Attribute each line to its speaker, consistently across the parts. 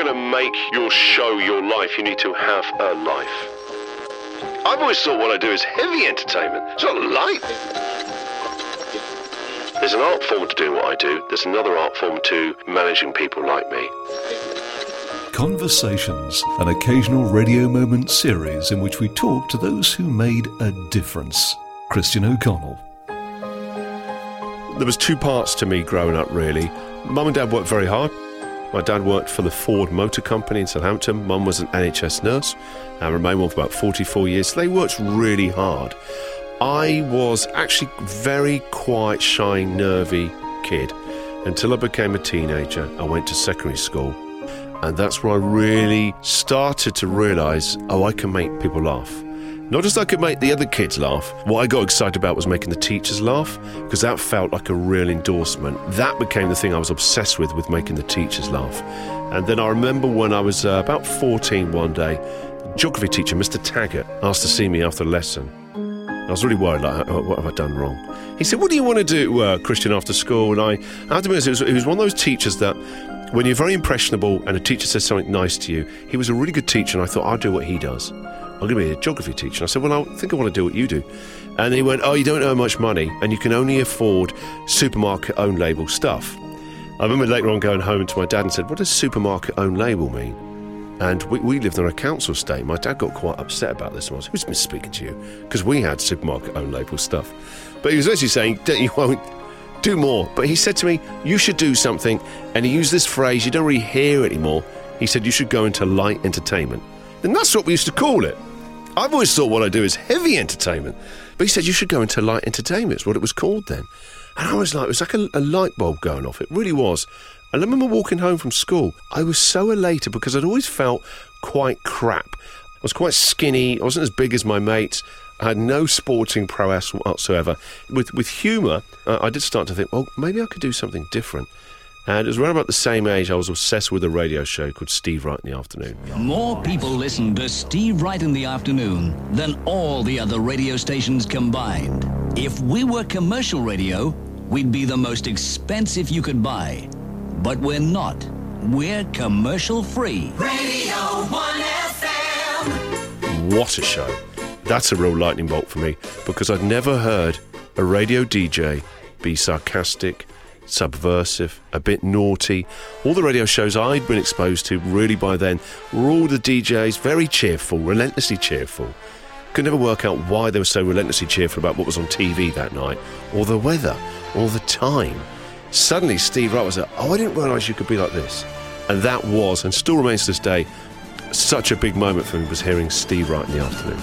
Speaker 1: going to make your show your life, you need to have a life. I've always thought what I do is heavy entertainment. It's not light. There's an art form to doing what I do. There's another art form to managing people like me.
Speaker 2: Conversations, an occasional radio moment series in which we talk to those who made a difference. Christian O'Connell.
Speaker 1: There was two parts to me growing up, really. Mum and Dad worked very hard. My dad worked for the Ford Motor Company in Southampton. Mum was an NHS nurse and remained one for about 44 years. So they worked really hard. I was actually a very quiet, shy, nervy kid until I became a teenager. I went to secondary school, and that's where I really started to realise, I can make people laugh. Not just I could make the other kids laugh. What I got excited about was making the teachers laugh, because that felt like a real endorsement. That became the thing I was obsessed with making the teachers laugh. And then I remember when I was about 14 one day, geography teacher, Mr. Taggart, asked to see me after a lesson. I was really worried, like, what have I done wrong? He said, what do you want to do, Christian, after school? And I had to be honest, he was one of those teachers that, when you're very impressionable and a teacher says something nice to you, he was a really good teacher, and I thought, I'll do what he does. I'm going to be a geography teacher. And I said, well, I think I want to do what you do. And he went, you don't earn much money, and you can only afford supermarket own label stuff. I remember later on going home to my dad and said, what does supermarket own label mean? And we lived on a council estate. My dad got quite upset about this. And I was, who's been speaking to you? Because we had supermarket own label stuff. But he was actually saying, you won't do more. But he said to me, you should do something. And he used this phrase, you don't really hear it anymore. He said, you should go into light entertainment. And that's what we used to call it. I've always thought what I do is heavy entertainment. But he said, you should go into light entertainment. It's what it was called then. And I was like, it was like a light bulb going off. It really was. And I remember walking home from school. I was so elated because I'd always felt quite crap. I was quite skinny. I wasn't as big as my mates. I had no sporting prowess whatsoever. With humour, I did start to think, well, maybe I could do something different. And it was around about the same age I was obsessed with a radio show called Steve Wright in the Afternoon.
Speaker 3: More people listen to Steve Wright in the Afternoon than all the other radio stations combined. If we were commercial radio, we'd be the most expensive you could buy. But we're not. We're commercial free.
Speaker 4: Radio 1 FM.
Speaker 1: What a show. That's a real lightning bolt for me, because I'd never heard a radio DJ be sarcastic, subversive, a bit naughty. All the radio shows I'd been exposed to really by then were all the DJs very cheerful, relentlessly cheerful. Could never work out why they were so relentlessly cheerful about what was on TV that night, or the weather, or the time. Suddenly Steve Wright was like, I didn't realise you could be like this. And that was, and still remains to this day, such a big moment for me, was hearing Steve Wright in the Afternoon.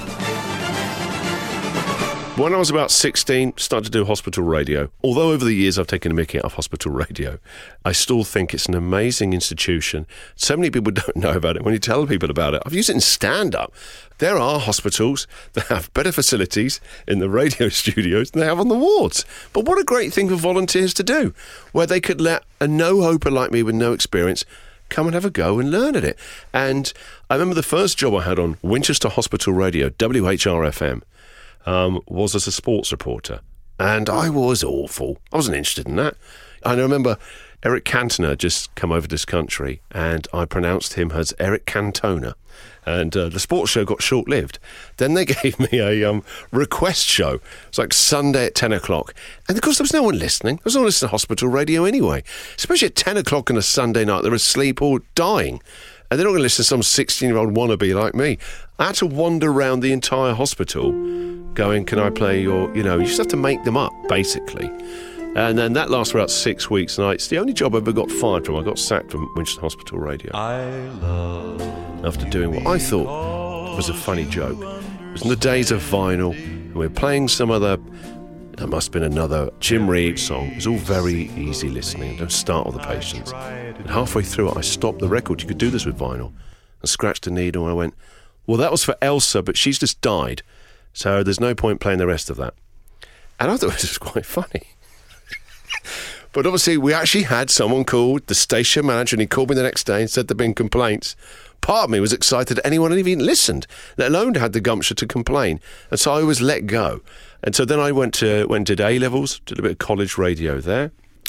Speaker 1: When I was about 16, started to do hospital radio. Although over the years I've taken a mickey out of hospital radio, I still think it's an amazing institution. So many people don't know about it. When you tell people about it, I've used it in stand-up. There are hospitals that have better facilities in the radio studios than they have on the wards. But what a great thing for volunteers to do, where they could let a no-hoper like me with no experience come and have a go and learn at it. And I remember the first job I had on Winchester Hospital Radio, WHR-FM, was as a sports reporter. And I was awful. I wasn't interested in that. And I remember Eric Cantona had just come over this country, and I pronounced him as Eric Cantona. And the sports show got short-lived. Then they gave me a request show. It was like Sunday at 10 o'clock. And of course, there was no one listening. There was no one listening to hospital radio anyway. Especially at 10 o'clock on a Sunday night, they're asleep or dying. And they're not going to listen to some 16-year-old wannabe like me. I had to wander around the entire hospital going, can I play your, you just have to make them up, basically. And then that lasted about 6 weeks, and it's the only job I ever got fired from. I got sacked from Winchester Hospital Radio. After doing what I thought was a funny joke. It was in the days of vinyl, and we were playing some other, there must have been another Jim Reeves song. It was all very easy listening. Don't startle the patients. And halfway through it, I stopped the record. You could do this with vinyl. I scratched a needle, and I went, well, that was for Elsa, but she's just died. So there's no point playing the rest of that. And I thought this was quite funny. But obviously, we actually had someone called the station manager, and he called me the next day and said there'd been complaints. Part of me was excited that anyone had even listened, let alone had the gumption to complain. And so I was let go. And so then I went did A-levels, did a bit of college radio there.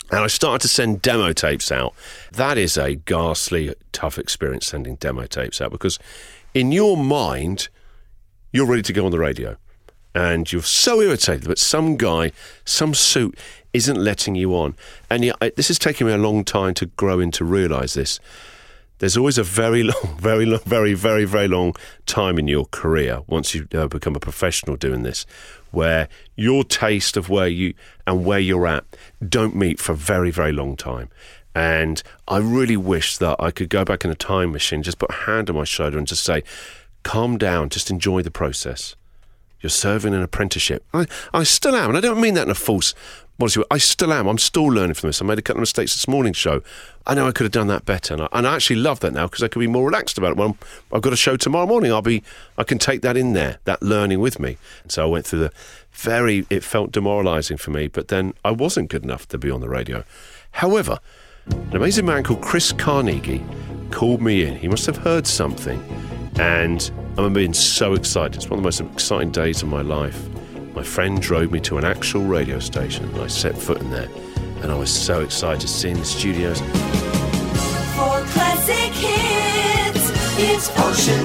Speaker 1: And I started to send demo tapes out. That is a ghastly, tough experience, sending demo tapes out, because in your mind, you're ready to go on the radio. And you're so irritated that some guy, some suit, isn't letting you on. And yet, this has taken me a long time to grow into realise this. There's always a very long, very long, very, very, very long time in your career, once you become a professional doing this, where your taste of where you're at don't meet for a very, very long time. And I really wish that I could go back in a time machine, just put a hand on my shoulder and just say, calm down, just enjoy the process. You're serving an apprenticeship. I still am, and I don't mean that in a false modesty way. I still am. I'm still learning from this. I made a couple of mistakes this morning's show. I know I could have done that better, and I actually love that now, because I can be more relaxed about it. When I've got a show tomorrow morning, I can take that in there, that learning with me. And so I went through it felt demoralising for me, but then I wasn't good enough to be on the radio. However, an amazing man called Chris Carnegie called me in. He must have heard something, and I'm being so excited. It's one of the most exciting days of my life. My friend drove me to an actual radio station, and I set foot in there, and I was so excited seeing the studios.
Speaker 4: For classic hits, it's Ocean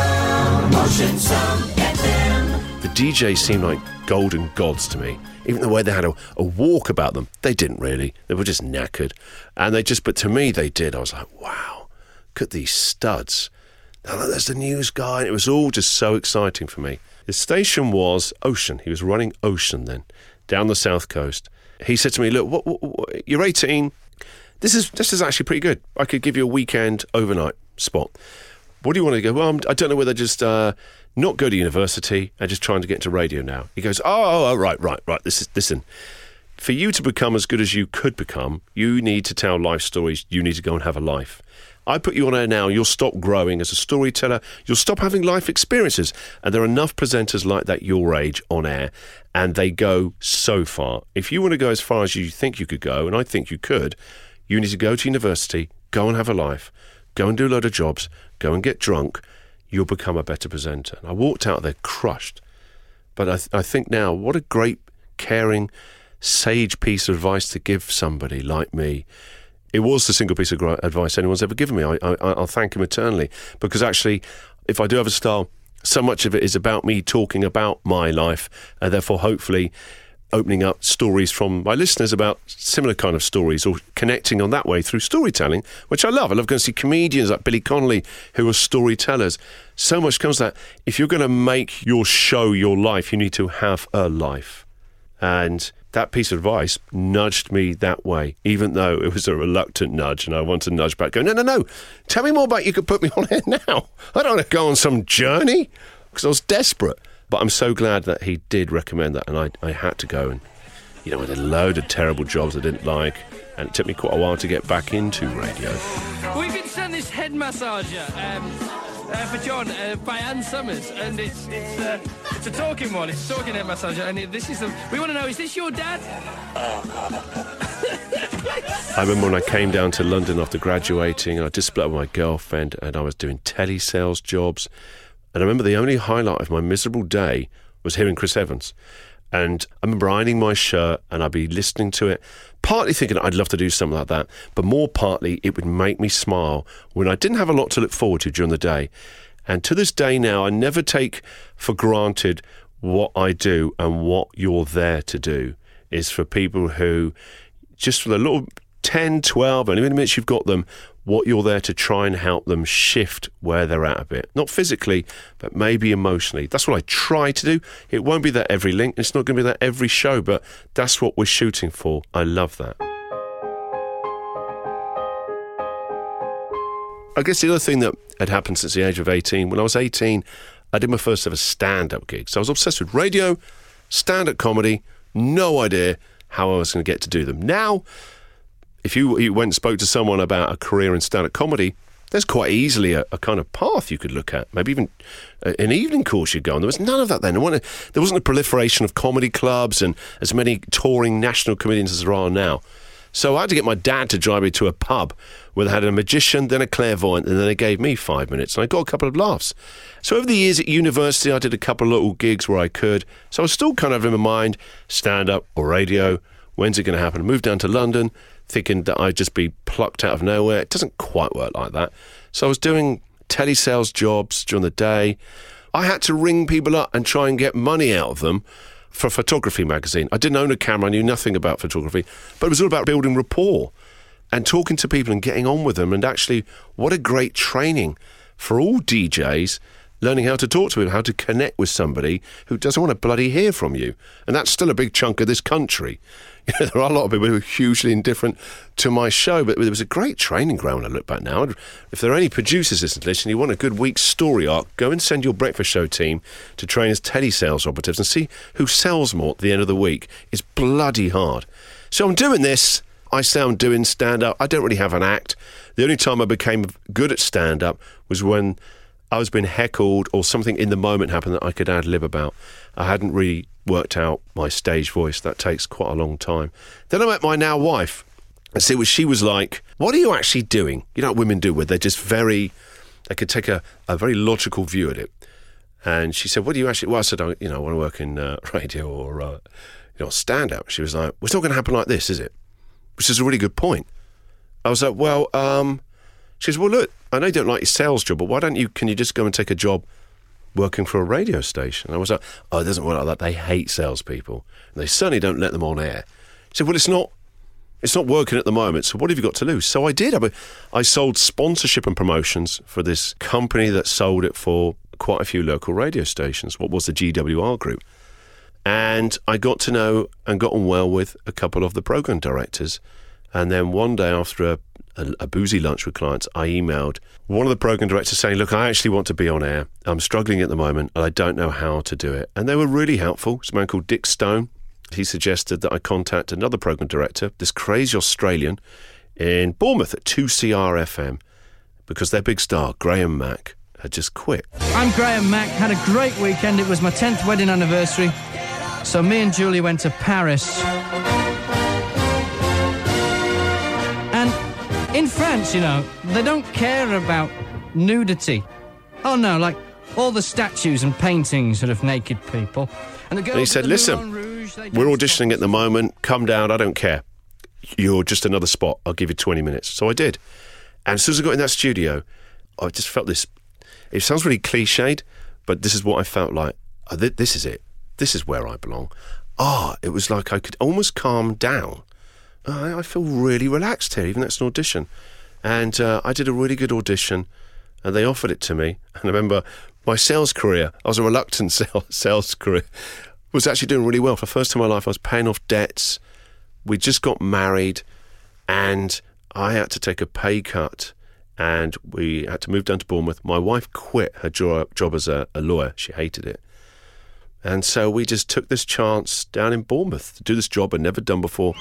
Speaker 4: Sound FM.
Speaker 1: The DJs seemed like golden gods to me. Even the way they had a walk about them, they didn't really. They were just knackered. But to me, they did. I was like, wow, look at these studs. Now, there's the news guy. And it was all just so exciting for me. The station was Ocean. He was running Ocean then, down the south coast. He said to me, look, you're 18. This is actually pretty good. I could give you a weekend overnight spot. What do you want to go? Well, I don't know whether just not go to university and just trying to get into radio now. He goes, oh, right. Listen, for you to become as good as you could become, you need to tell life stories. You need to go and have a life. I put you on air now, you'll stop growing as a storyteller, you'll stop having life experiences. And there are enough presenters like that your age on air, and they go so far. If you want to go as far as you think you could go, and I think you could, you need to go to university, go and have a life, go and do a load of jobs, go and get drunk, you'll become a better presenter. And I walked out there crushed. But I think now, what a great, caring, sage piece of advice to give somebody like me. It was the single piece of advice anyone's ever given me. I'll thank him eternally, because actually, if I do have a style, so much of it is about me talking about my life, and therefore hopefully opening up stories from my listeners about similar kind of stories, or connecting on that way through storytelling, which I love. I love going to see comedians like Billy Connolly who are storytellers. So much comes to that. If you're going to make your show your life, you need to have a life. And that piece of advice nudged me that way, even though it was a reluctant nudge, and I wanted to nudge back, go, no, tell me more about you could put me on air now. I don't want to go on some journey, because I was desperate. But I'm so glad that he did recommend that, and I had to go. And, I did a load of terrible jobs I didn't like, and it took me quite a while to get back into radio.
Speaker 5: We've been sent this head massager for John by Ann Summers, and it's a talking one. It's a talking head massager, and we want to know, is this your dad?
Speaker 1: I remember when I came down to London after graduating, and I just split up with my girlfriend, and I was doing telesales jobs. And I remember the only highlight of my miserable day was hearing Chris Evans. And I remember ironing my shirt, and I'd be listening to it, partly thinking I'd love to do something like that, but more partly it would make me smile when I didn't have a lot to look forward to during the day. And to this day now, I never take for granted what I do, and what you're there to do is for people who, just for the little 10, 12, only minutes you've got them, what you're there to try and help them shift where they're at a bit. Not physically, but maybe emotionally. That's what I try to do. It won't be that every link. It's not going to be that every show, but that's what we're shooting for. I love that. I guess the other thing that had happened since the age of 18, when I was 18, I did my first ever stand-up gig. So I was obsessed with radio, stand-up comedy, no idea how I was going to get to do them. Now, if you went and spoke to someone about a career in stand-up comedy, there's quite easily a kind of path you could look at. Maybe even an evening course you'd go on. There was none of that then. There wasn't a proliferation of comedy clubs and as many touring national comedians as there are now. So I had to get my dad to drive me to a pub where they had a magician, then a clairvoyant, and then they gave me 5 minutes, and I got a couple of laughs. So over the years at university, I did a couple of little gigs where I could. So I was still kind of in my mind, stand-up or radio, When's it going to happen? I moved down to London thinking that I'd just be plucked out of nowhere. It doesn't quite work like that. So I was doing telesales jobs during the day. I had to ring people up and try and get money out of them for a photography magazine. I didn't own a camera. I knew nothing about photography. But it was all about building rapport and talking to people and getting on with them. And actually, what a great training for all DJs, learning how to talk to people, how to connect with somebody who doesn't want to bloody hear from you. And that's still a big chunk of this country. There are a lot of people who are hugely indifferent to my show, but it was a great training ground. I look back now. If there are any producers listening to this and you want a good week's story arc, go and send your breakfast show team to train as telesales operatives and see who sells more at the end of the week. It's bloody hard. So I'm doing this. I say I'm doing stand-up. I don't really have an act. The only time I became good at stand-up was when I was being heckled or something in the moment happened that I could ad-lib about. I hadn't really worked out my stage voice. That takes quite a long time. Then I met my now wife and see what she was like. What are you actually doing? You know what women do, where they're just they could take a very logical view at it. And she said, what do you actually, well, I said, I want to work in radio or, stand-up. She was like, well, it's not going to happen like this, is it? Which is a really good point. I was like, well, she says, well, look, I know you don't like your sales job, but can you just go and take a job working for a radio station? And I was like, oh, it doesn't work like that. They hate salespeople. And they certainly don't let them on air. She said, well, it's not working at the moment, so what have you got to lose? So I did. I sold sponsorship and promotions for this company that sold it for quite a few local radio stations, what was the GWR Group. And I got to know and got on well with a couple of the program directors. And then one day after a boozy lunch with clients, I emailed one of the program directors saying, look, I actually want to be on air. I'm struggling at the moment and I don't know how to do it. And they were really helpful. It's a man called Dick Stone. He suggested that I contact another program director, this crazy Australian, in Bournemouth at 2CR FM, because their big star, Graham Mack, had just quit.
Speaker 5: I'm Graham Mack. Had a great weekend. It was my 10th wedding anniversary. So me and Julie went to Paris. And in France, they don't care about nudity. Oh no, like all the statues and paintings of naked people. And
Speaker 1: he said, listen, we're auditioning at the moment. Come down, I don't care. You're just another spot. I'll give you 20 minutes. So I did. And as soon as I got in that studio, I just felt this. It sounds really cliched, but this is what I felt like. This is it. This is where I belong. It was like I could almost calm down. I feel really relaxed here, even though it's an audition. And I did a really good audition, and they offered it to me. And I remember my sales career, I was a reluctant sales career, was actually doing really well. For the first time in my life, I was paying off debts. We just got married, and I had to take a pay cut, and we had to move down to Bournemouth. My wife quit her job as a lawyer. She hated it. And so we just took this chance down in Bournemouth to do this job I'd never done before.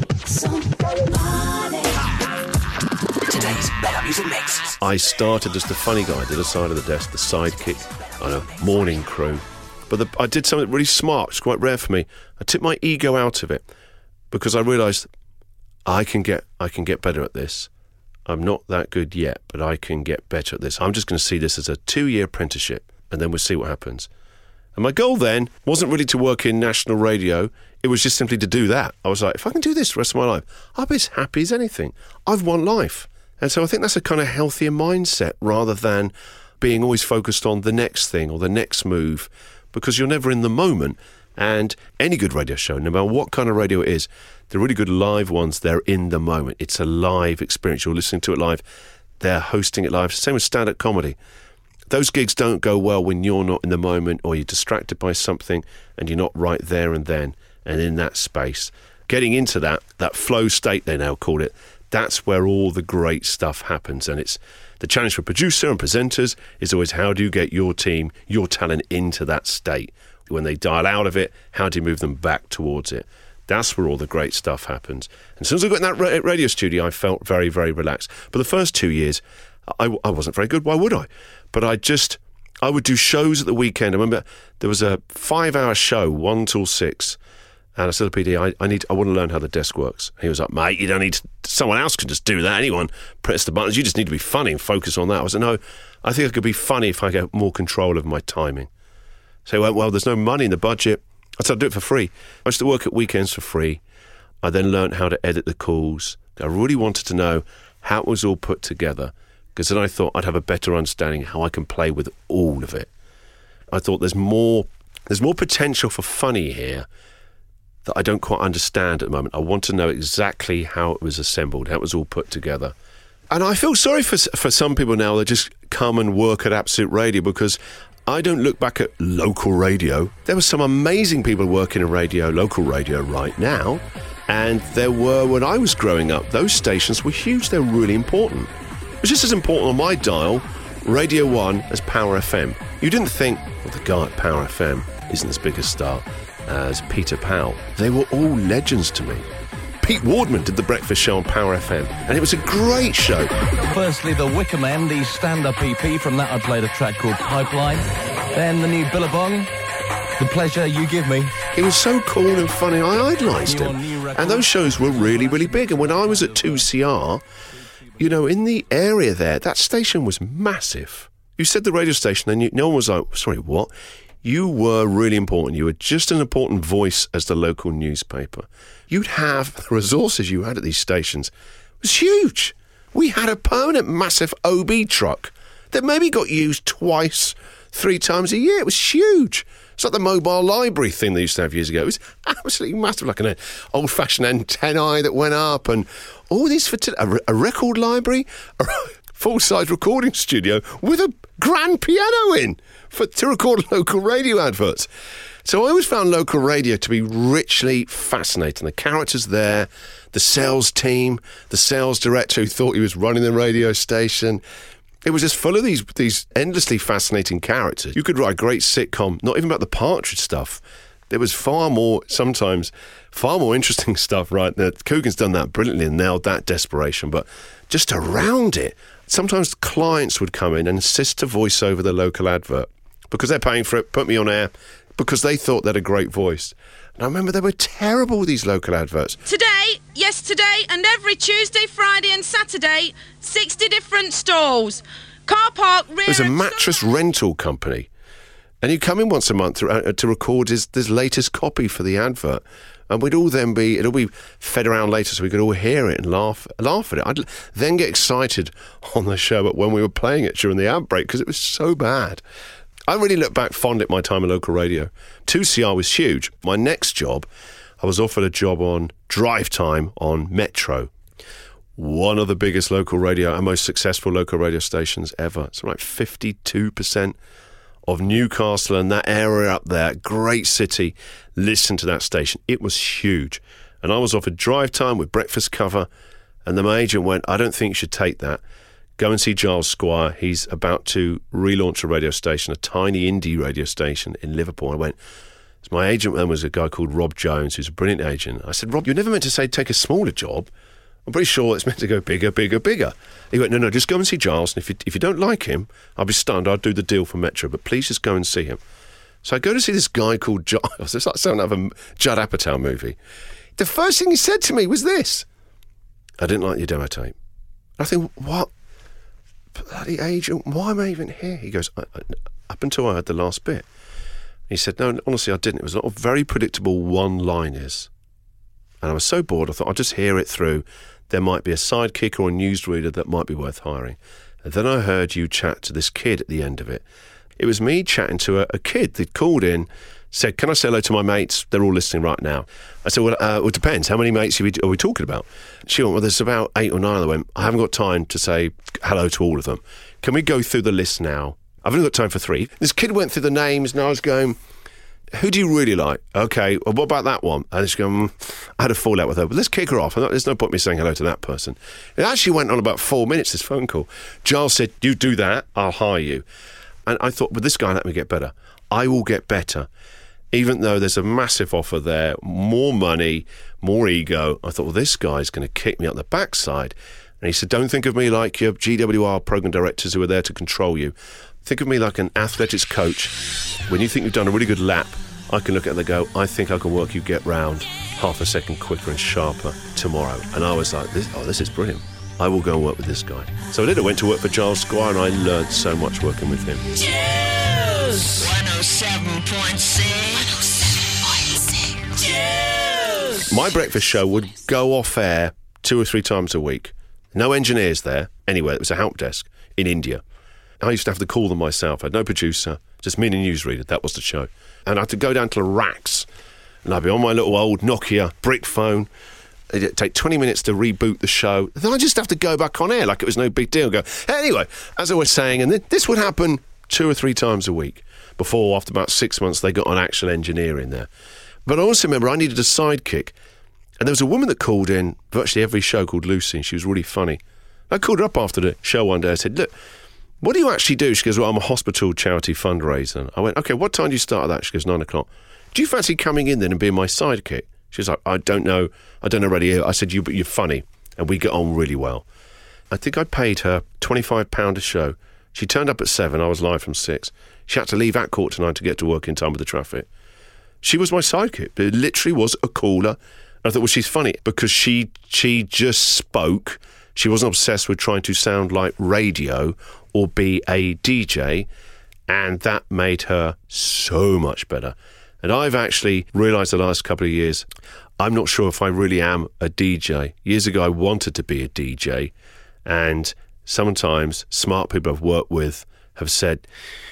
Speaker 1: Today's Better Music Mix. I started as the funny guy, the other side of the desk, the sidekick on a morning crew. But I did something really smart. It's quite rare for me. I took my ego out of it because I realised I can get better at this. I'm not that good yet, but I can get better at this. I'm just going to see this as a 2-year apprenticeship, and then we'll see what happens. And my goal then wasn't really to work in national radio. It was just simply to do that. I was like, if I can do this the rest of my life, I'll be as happy as anything. I've won life. And so I think that's a kind of healthier mindset rather than being always focused on the next thing or the next move, because you're never in the moment. And any good radio show, no matter what kind of radio it is, the really good live ones, they're in the moment. It's a live experience. You're listening to it live. They're hosting it live. Same with stand-up comedy. Those gigs don't go well when you're not in the moment or you're distracted by something and you're not right there and then and in that space. Getting into that flow state, they now call it, that's where all the great stuff happens. And it's the challenge for producer and presenters is always, how do you get your team, your talent into that state? When they dial out of it, how do you move them back towards it? That's where all the great stuff happens. And as soon as I got in that radio studio, I felt very, very relaxed. But the first 2 years, I wasn't very good. Why would I? But I would do shows at the weekend. I remember there was a 5-hour show, 1 till 6. And I said to PD, I want to learn how the desk works. And he was like, mate, you don't need to, someone else can just do that. Anyone press the buttons. You just need to be funny and focus on that. I was like, no, I think I could be funny if I get more control of my timing. So he went, well, there's no money in the budget. I said, I'll do it for free. I used to work at weekends for free. I then learned how to edit the calls. I really wanted to know how it was all put together, because then I thought I'd have a better understanding how I can play with all of it. I thought there's more potential for funny here that I don't quite understand at the moment. I want to know exactly how it was assembled, how it was all put together. And I feel sorry for some people now that just come and work at Absolute Radio, because I don't look back at local radio. There were some amazing people working in radio, local radio right now. And there were, when I was growing up, those stations were huge. They were really important. It was just as important on my dial, Radio 1, as Power FM. You didn't think, well, the guy at Power FM isn't as big a star as Peter Powell. They were all legends to me. Pete Wardman did the breakfast show on Power FM, and it was a great show.
Speaker 6: Firstly, the Wicker Men, the stand-up EP. From that, I played a track called Pipeline. Then the new Billabong, The Pleasure You Give Me.
Speaker 1: He was so cool and funny, I idolised him. And those shows were really, really big. And when I was at 2CR, you know, in the area there, that station was massive. You said the radio station, and no one was like, sorry, what? You were really important. You were just an important voice as the local newspaper. You'd have the resources you had at these stations. It was huge. We had a permanent massive OB truck that maybe got used twice, 3 times a year. It was huge. It's like the mobile library thing they used to have years ago. It was absolutely massive, like an old-fashioned antennae that went up, and all these a record library, a full-size recording studio with a grand piano in to record local radio adverts. So I always found local radio to be richly fascinating. The characters there, the sales team, the sales director who thought he was running the radio station. It was just full of these endlessly fascinating characters. You could write a great sitcom, not even about the Partridge stuff. There was far more interesting stuff, right? Coogan's done that brilliantly and nailed that desperation, but just around it, sometimes clients would come in and insist to voice over the local advert because they're paying for it, put me on air, because they thought they had a great voice. And I remember they were terrible, these local adverts.
Speaker 7: Today, yesterday, and every Tuesday, Friday and Saturday, 60 different stalls. Car park, rear...
Speaker 1: It was a mattress rental company. And he'd come in once a month to record his latest copy for the advert. And it'd all be fed around later so we could all hear it and laugh at it. I'd then get excited on the show but when we were playing it during the ad break because it was so bad. I really look back fondly at my time in local radio. 2CR was huge. My next job, I was offered a job on drive time on Metro, one of the biggest local radio and most successful local radio stations ever. So like 52% of Newcastle and that area up there, great city, listened to that station. It was huge. And I was offered drive time with breakfast cover, and then my agent went, I don't think you should take that. Go and see Giles Squire. He's about to relaunch a radio station, a tiny indie radio station in Liverpool. I went, so my agent then was a guy called Rob Jones, who's a brilliant agent. I said, Rob, you're never meant to say take a smaller job. I'm pretty sure it's meant to go bigger, bigger, bigger. He went, no, just go and see Giles, and if you don't like him, I'll be stunned. I'll do the deal for Metro, but please just go and see him. So I go to see this guy called Giles. It's like something out of a Judd Apatow movie. The first thing he said to me was this: I didn't like your demo tape. I think, what? Bloody agent, why am I even here? He goes, up until I heard the last bit. He said, no, honestly, I didn't. It was a lot of very predictable one-liners. And I was so bored, I thought I'll just hear it through. There might be a sidekick or a newsreader that might be worth hiring. And then I heard you chat to this kid at the end of it. It was me chatting to a kid that called in, said, can I say hello to my mates? They're all listening right now. I said, well, it depends. How many mates are we talking about? She went, well, there's about 8 or 9. I went, I haven't got time to say hello to all of them. Can we go through the list now? I've only got time for 3. This kid went through the names and I was going, who do you really like? Okay, well, what about that one? And she's going, I had a fallout with her, but let's kick her off. There's no point me saying hello to that person. It actually went on about 4 minutes, this phone call. Giles said, you do that, I'll hire you. And I thought, well, this guy let me get better. I will get better. Even though there's a massive offer there, more money, more ego. I thought, well, this guy's going to kick me up the backside. And he said, don't think of me like your GWR program directors who are there to control you. Think of me like an athletics coach. When you think you've done a really good lap, I can look at it and go, I think I can work you get round half a second quicker and sharper tomorrow. And I was like, this is brilliant. I will go and work with this guy. So I did. I went to work for Giles Squire and I learned so much working with him.
Speaker 4: Juice 107.6. 107.6. Juice.
Speaker 1: My breakfast show would go off air 2 or 3 times a week. No engineers there. Anyway, it was a help desk in India. I used to have to call them myself. I had no producer, just me and a newsreader. That was the show. And I had to go down to the racks, and I'd be on my little old Nokia brick phone. It'd take 20 minutes to reboot the show. Then I'd just have to go back on air like it was no big deal. Go, anyway, as I was saying, and this would happen 2 or 3 times a week before, after about 6 months, they got an actual engineer in there. But I also remember I needed a sidekick. And there was a woman that called in virtually every show called Lucy, and she was really funny. I called her up after the show one day. I said, look, what do you actually do? She goes, well, I'm a hospital charity fundraiser. I went, okay, what time do you start at that? She goes, 9 o'clock. Do you fancy coming in then and being my sidekick? She was like, I don't know radio. I said, you're funny, and we get on really well. I think I paid her £25 a show. She turned up at 7. I was live from 6. She had to leave at 9:15 to get to work in time with the traffic. She was my sidekick. It literally was a caller. I thought, well, she's funny because she just spoke. She wasn't obsessed with trying to sound like radio or be a DJ, and that made her so much better. And I've actually realised the last couple of years, I'm not sure if I really am a DJ. Years ago, I wanted to be a DJ, and sometimes smart people I've worked with have said,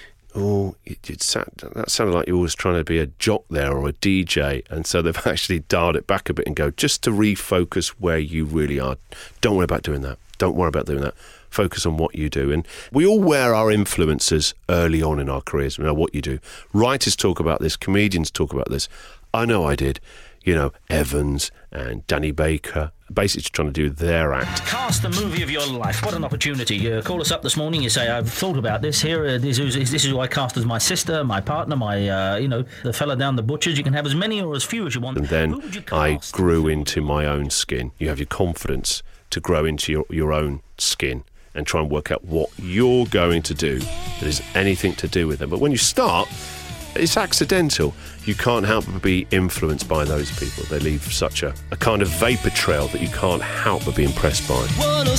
Speaker 1: oh, that sounded like you were always trying to be a jock there or a DJ. And so they've actually dialed it back a bit and go, just to refocus where you really are. Don't worry about doing that. Don't worry about doing that. Focus on what you do. And we all wear our influences early on in our careers. We know what you do. Writers talk about this. Comedians talk about this. I know I did. You know, Evans and Danny Baker, basically trying to do their act.
Speaker 8: Cast the movie of your life. What an opportunity. You call us up this morning, you say, I've thought about this here. This is who I cast as my sister, my partner, my, the fella down the butcher's. You can have as many or as few as you want.
Speaker 1: And then I grew into my own skin. You have your confidence to grow into your own skin and try and work out what you're going to do that is anything to do with them. But when you start, it's accidental. You can't help but be influenced by those people. They leave such a kind of vapour trail that you can't help but be impressed by.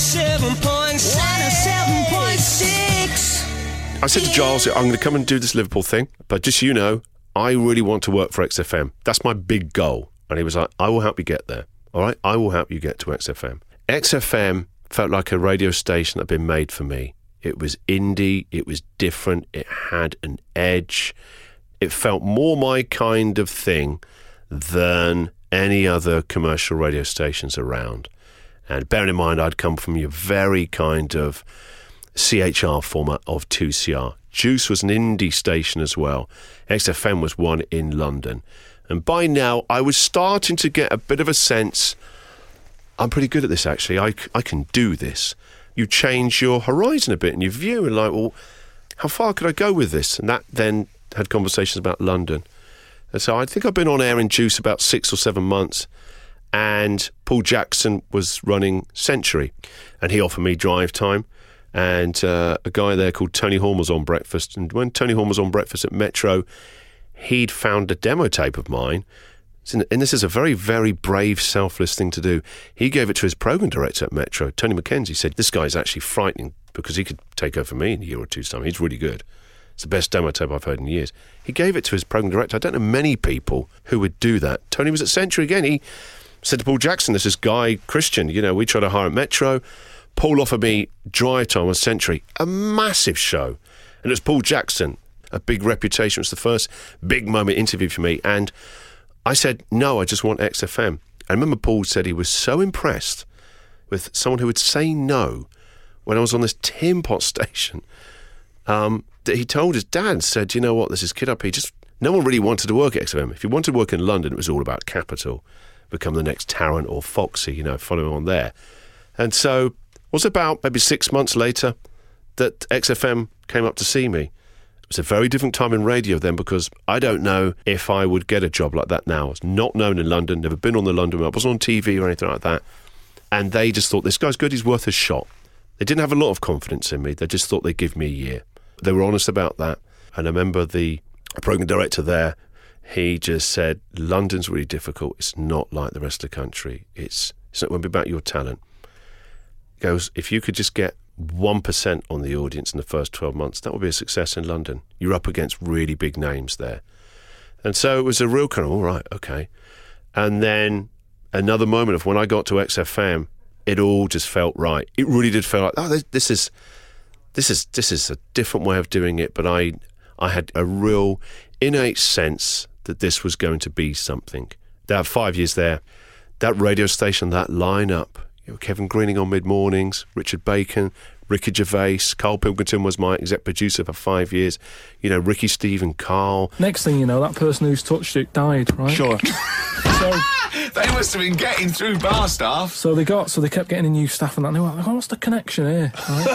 Speaker 1: 107.6. I said to Giles, I'm going to come and do this Liverpool thing, but just so you know, I really want to work for XFM. That's my big goal. And he was like, I will help you get there. All right? I will help you get to XFM. XFM felt like a radio station that had been made for me. It was indie. It was different. It had an edge. It felt more my kind of thing than any other commercial radio stations around. And bearing in mind, I'd come from your very kind of CHR format of 2CR. Juice was an indie station as well. XFM was one in London. And by now, I was starting to get a bit of a sense, I'm pretty good at this, actually. I can do this. You change your horizon a bit and your view, and like, well, how far could I go with this? And that then had conversations about London. And so I think I've been on air in Juice about 6 or 7 months, and Paul Jackson was running Century, and he offered me drive time, and a guy there called Tony Horn was on breakfast, and when Tony Horn was on breakfast at Metro, he'd found a demo tape of mine, and this is a very, very brave, selfless thing to do. He gave it to his programme director at Metro, Tony McKenzie. Said, this guy's actually frightening because he could take over for me in a year or two's time. He's really good. It's the best demo tape I've heard in years. He gave it to his programme director. I don't know many people who would do that. Tony was at Century again. He said to Paul Jackson, there's this guy, Christian, we try to hire at Metro. Paul offered me drive time on Century, a massive show. And it was Paul Jackson, a big reputation. It was the first big moment interview for me. And I said, no, I just want XFM. I remember Paul said he was so impressed with someone who would say no when I was on this tin pot station. That he told his dad, said, you know what, there's this kid up here, no one really wanted to work at XFM. If you wanted to work in London, it was all about capital, become the next Tarrant or Foxy, following on there. And so it was about maybe 6 months later that XFM came up to see me. It was a very different time in radio then, because I don't know if I would get a job like that now. I was not known in London, never been on the London Web, I wasn't on TV or anything like that. And they just thought, this guy's good, he's worth a shot. They didn't have a lot of confidence in me. They just thought they'd give me a year. They were honest about that. And I remember the programme director there, he just said, London's really difficult. It's not like the rest of the country. It's not going to be about your talent. He goes, if you could just get 1% on the audience in the first 12 months, that would be a success in London. You're up against really big names there. And so it was a real kind of, all right, okay. And then another moment of when I got to XFM, it all just felt right. It really did feel like, oh, this is a different way of doing it, but I had a real innate sense that this was going to be something. That 5 years there, that radio station, that lineup, Kevin Greening on mid-mornings, Richard Bacon, Ricky Gervais, Carl Pilkington was my exec producer for 5 years. Ricky, Steve and Carl.
Speaker 9: Next thing you know, that person who's touched it died, right?
Speaker 10: Sure.
Speaker 9: So
Speaker 10: they must have been getting through bar staff.
Speaker 9: So they kept getting in new staff and that. And they were like, what's the connection here?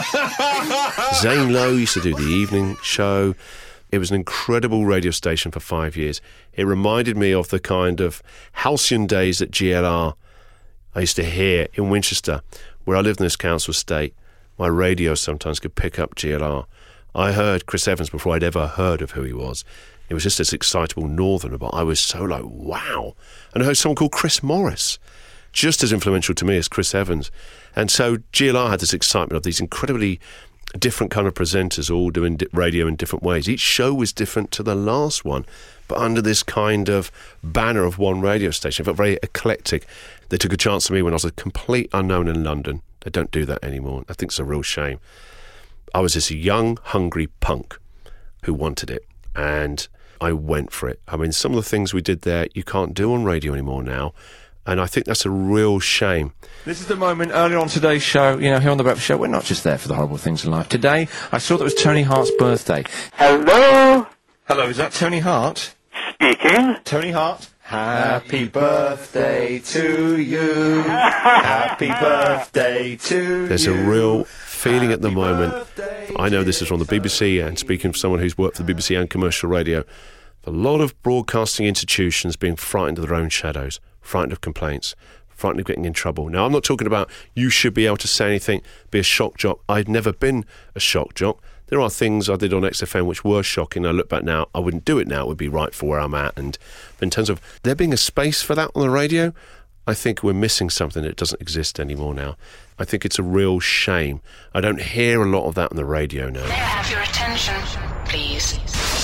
Speaker 9: Right?
Speaker 1: Zane Lowe used to do the evening show. It was an incredible radio station for 5 years. It reminded me of the kind of halcyon days at GLR I used to hear in Winchester, where I lived in this council estate. My radio sometimes could pick up GLR. I heard Chris Evans before I'd ever heard of who he was. It was just this excitable northerner, but I was so like, wow. And I heard someone called Chris Morris, just as influential to me as Chris Evans. And so GLR had this excitement of these incredibly different kind of presenters all doing radio in different ways. Each show was different to the last one, but under this kind of banner of one radio station. It felt very eclectic. They took a chance on me when I was a complete unknown in London. They don't do that anymore. I think it's a real shame. I was this young, hungry punk who wanted it, and I went for it. I mean, some of the things we did there you can't do on radio anymore now, and I think that's a real shame.
Speaker 11: This is the moment earlier on today's show, here on The Breakfast Show, we're not just there for the horrible things in life. Today, I saw that it was Tony Hart's birthday.
Speaker 12: Hello?
Speaker 11: Hello, is that Tony Hart?
Speaker 12: Speaking.
Speaker 11: Tony Hart? Happy birthday to you. Happy birthday to you.
Speaker 1: There's a real feeling at the moment. I know this is from the BBC, and speaking of someone who's worked for the BBC and commercial radio, a lot of broadcasting institutions being frightened of their own shadows, frightened of complaints, frightened of getting in trouble. Now, I'm not talking about you should be able to say anything, be a shock jock. I've never been a shock jock. There are things I did on XFM which were shocking. I look back now, I wouldn't do it now. It would be right for where I'm at. And in terms of there being a space for that on the radio, I think we're missing something that doesn't exist anymore now. I think it's a real shame. I don't hear a lot of that on the radio now.
Speaker 13: May I have your attention, please?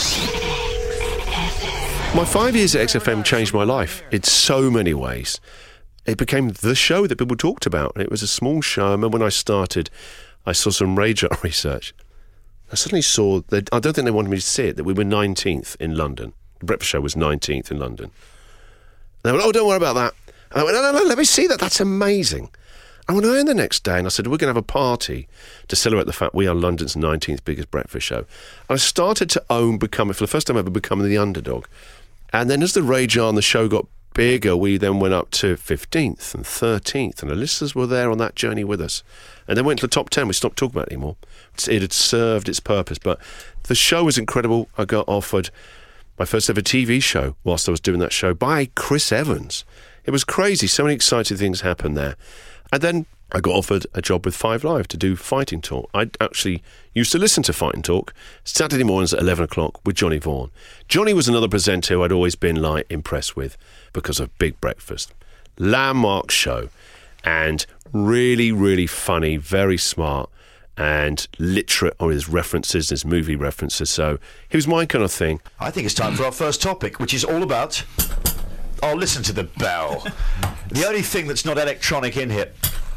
Speaker 1: My 5 years at XFM changed my life in so many ways. It became the show that people talked about. It was a small show. I remember when I started, I saw some radar research. I suddenly saw that, I don't think they wanted me to see it, that we were 19th in London. The Breakfast Show was 19th in London. And they went, oh, don't worry about that. And I went, no, let me see that. That's amazing. And when I went in the next day and I said, we're going to have a party to celebrate the fact we are London's 19th biggest breakfast show. I started to becoming, for the first time ever, becoming the underdog. And then as the radar on the show got bigger, we then went up to 15th and 13th, and the listeners were there on that journey with us. And then went to the top 10. We stopped talking about it anymore. It had served its purpose. But the show was incredible. I got offered my first ever TV show whilst I was doing that show by Chris Evans. It was crazy. So many exciting things happened there. And then I got offered a job with 5 Live to do Fighting Talk. I actually used to listen to Fighting Talk Saturday mornings at 11 o'clock with Johnny Vaughan. Johnny was another presenter who I'd always been impressed with because of Big Breakfast. Landmark show, and really, really funny, very smart, and literate on his references, his movie references. So he was my kind of thing.
Speaker 14: I think it's time for our first topic, which is all about... Oh, listen to the bell. The only thing that's not electronic in here...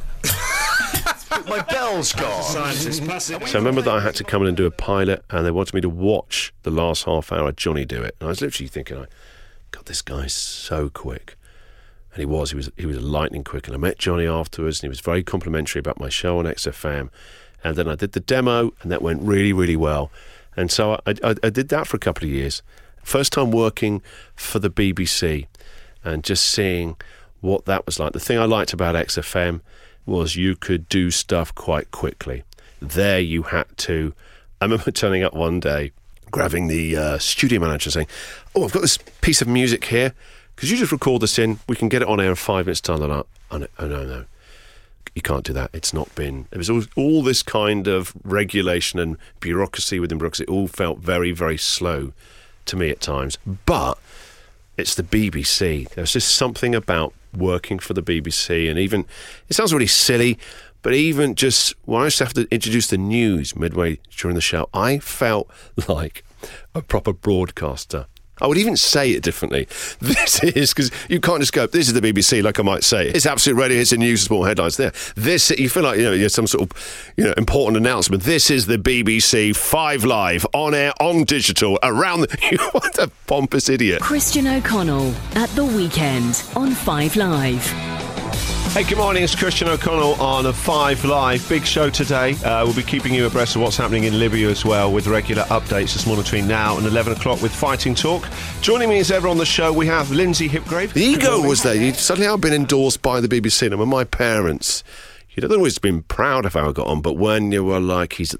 Speaker 14: My bell's gone.
Speaker 1: So I remember that I had to come in and do a pilot, and they wanted me to watch the last half hour of Johnny do it. And I was literally thinking, God, this guy's so quick. And he was lightning quick. And I met Johnny afterwards, and he was very complimentary about my show on XFM. And then I did the demo, and that went really, really well. And so I did that for a couple of years. First time working for the BBC, and just seeing what that was like. The thing I liked about XFM was you could do stuff quite quickly. There you had to... I remember turning up one day, grabbing the studio manager saying, oh, I've got this piece of music here. Could you just record this in? We can get it on air in 5 minutes' time. Oh, no. You can't do that. It's not been... There was all this kind of regulation and bureaucracy within bureaucracy. It all felt very, very slow to me at times. But it's the BBC. There's just something about working for the BBC, and even... It sounds really silly, but even just when I used to have to introduce the news midway during the show, I felt like a proper broadcaster. I would even say it differently. This is, because you can't just go, this is the BBC, like I might say. It's Absolute Radio, it's in news and sport headlines there. This, you feel like, you're some sort of, important announcement. This is the BBC 5 Live, on air, on digital, around the... What a pompous idiot.
Speaker 15: Christian O'Connell at the weekend on 5 Live.
Speaker 1: Hey, good morning, it's Christian O'Connell on 5 Live. Big show today. We'll be keeping you abreast of what's happening in Libya as well, with regular updates this morning between now and 11 o'clock with Fighting Talk. Joining me as ever on the show, we have Lindsay Hipgrave. The ego was there. Suddenly I've been endorsed by the BBC. And when my parents, they've always been proud of how I got on, but when you were like, he's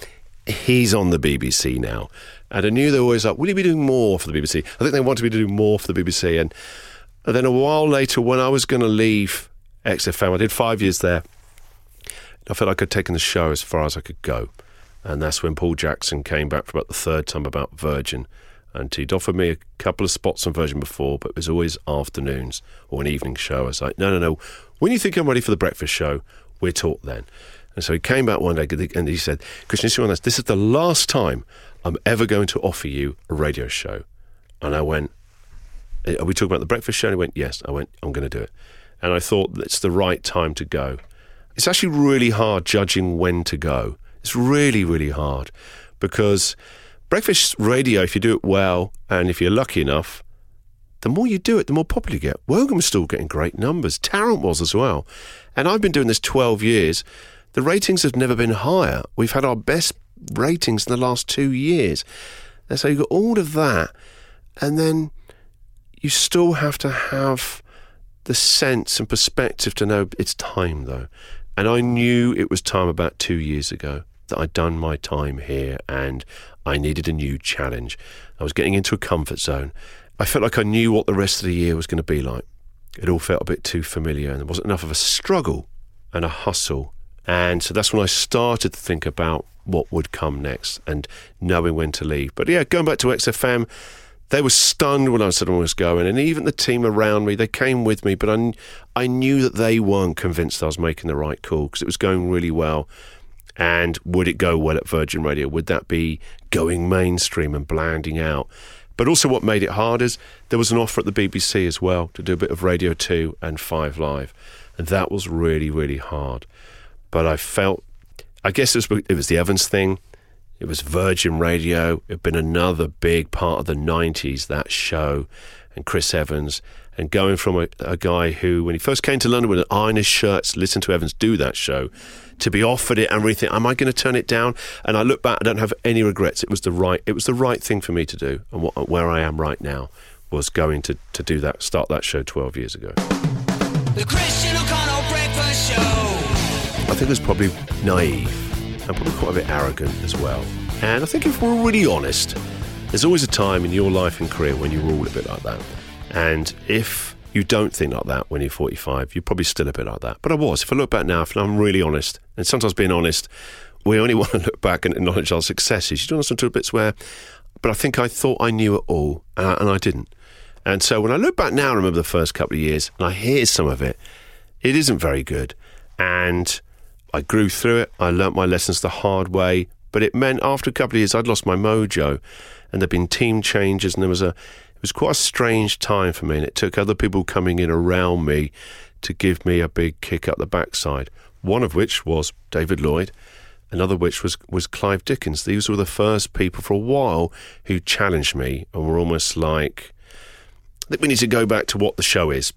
Speaker 1: on the BBC now. And I knew they were always like, will you be doing more for the BBC? I think they wanted me to do more for the BBC. And then a while later, when I was going to leave XFM, I did 5 years there. I felt like I'd taken the show as far as I could go. And that's when Paul Jackson came back for about the third time about Virgin. And he'd offered me a couple of spots on Virgin before, but it was always afternoons or an evening show. I was like, no. When you think I'm ready for the breakfast show, we'll talk then. And so he came back one day and he said, Christian, this is the last time I'm ever going to offer you a radio show. And I went, are we talking about the breakfast show? And he went, yes. I went, I'm going to do it. And I thought it's the right time to go. It's actually really hard judging when to go. It's really, really hard, because breakfast radio, if you do it well and if you're lucky enough, the more you do it, the more popular you get. Wogan was still getting great numbers. Tarrant was as well. And I've been doing this 12 years. The ratings have never been higher. We've had our best ratings in the last 2 years. And so you've got all of that. And then you still have to have the sense and perspective to know it's time, though. And I knew it was time about 2 years ago that I'd done my time here and I needed a new challenge. I was getting into a comfort zone. I felt like I knew what the rest of the year was going to be like. It all felt a bit too familiar and there wasn't enough of a struggle and a hustle. And so that's when I started to think about what would come next and knowing when to leave. But yeah, going back to XFM, they were stunned when I said I was going, and even the team around me, they came with me, but I knew that they weren't convinced I was making the right call because it was going really well. And would it go well at Virgin Radio? Would that be going mainstream and blanding out? But also what made it hard is there was an offer at the BBC as well to do a bit of Radio 2 and 5 Live. And that was really, really hard. But I felt, I guess it was the Evans thing. It was Virgin Radio. It had been another big part of the 90s, that show, and Chris Evans. And going from a guy who, when he first came to London, would iron his shirts, listen to Evans do that show, to be offered it and rethink, am I going to turn it down? And I look back, I don't have any regrets. It was the right thing for me to do. And where I am right now was going to do that, start that show 12 years ago.
Speaker 4: The Christian O'Connell Breakfast Show.
Speaker 1: I think it was probably naive. And probably quite a bit arrogant as well. And I think if we're really honest, there's always a time in your life and career when you're all a bit like that. And if you don't think like that when you're 45, you're probably still a bit like that. But I was. If I look back now, if I'm really honest, and sometimes being honest, we only want to look back and acknowledge our successes. You don't listen to bits where, but I think I thought I knew it all, and I didn't. And so when I look back now, I remember the first couple of years, and I hear some of it, it isn't very good. And I grew through it. I learnt my lessons the hard way, but it meant after a couple of years I'd lost my mojo, and there'd been team changes, and it was quite a strange time for me, and it took other people coming in around me to give me a big kick up the backside. One of which was David Lloyd, another which was Clive Dickens. These were the first people for a while who challenged me and were almost like, I think we need to go back to what the show is.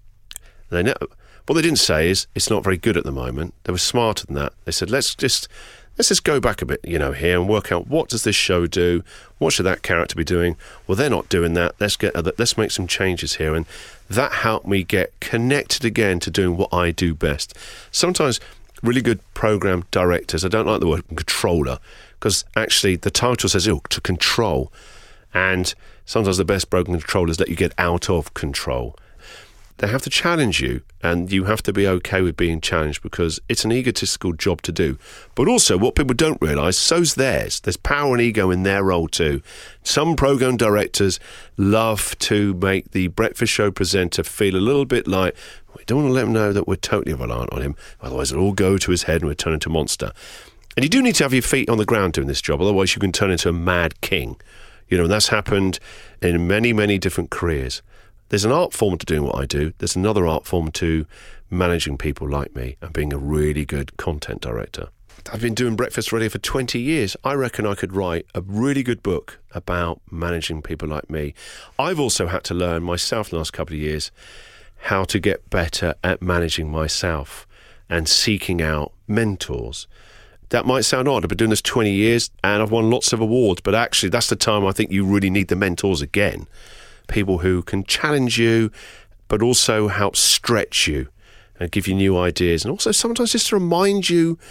Speaker 1: What they didn't say is it's not very good at the moment. They were smarter than that. They said let's just go back a bit, here and work out what does this show do? What should that character be doing? Well, they're not doing that. Let's make some changes here, and that helped me get connected again to doing what I do best. Sometimes really good program directors, I don't like the word controller, because actually the title says to control, and sometimes the best program controllers let you get out of control. They have to challenge you, and you have to be okay with being challenged because it's an egotistical job to do. But also, what people don't realise, so's theirs. There's power and ego in their role too. Some programme directors love to make the breakfast show presenter feel a little bit like, we don't want to let him know that we're totally reliant on him, otherwise it'll all go to his head and we'll turn into a monster. And you do need to have your feet on the ground doing this job, otherwise you can turn into a mad king. You know, and that's happened in many, many different careers. There's an art form to doing what I do. There's another art form to managing people like me and being a really good content director. I've been doing breakfast radio for 20 years. I reckon I could write a really good book about managing people like me. I've also had to learn myself in the last couple of years how to get better at managing myself and seeking out mentors. That might sound odd. I've been doing this 20 years and I've won lots of awards, but actually that's the time I think you really need the mentors again. People who can challenge you, but also help stretch you and give you new ideas. And also sometimes just to remind you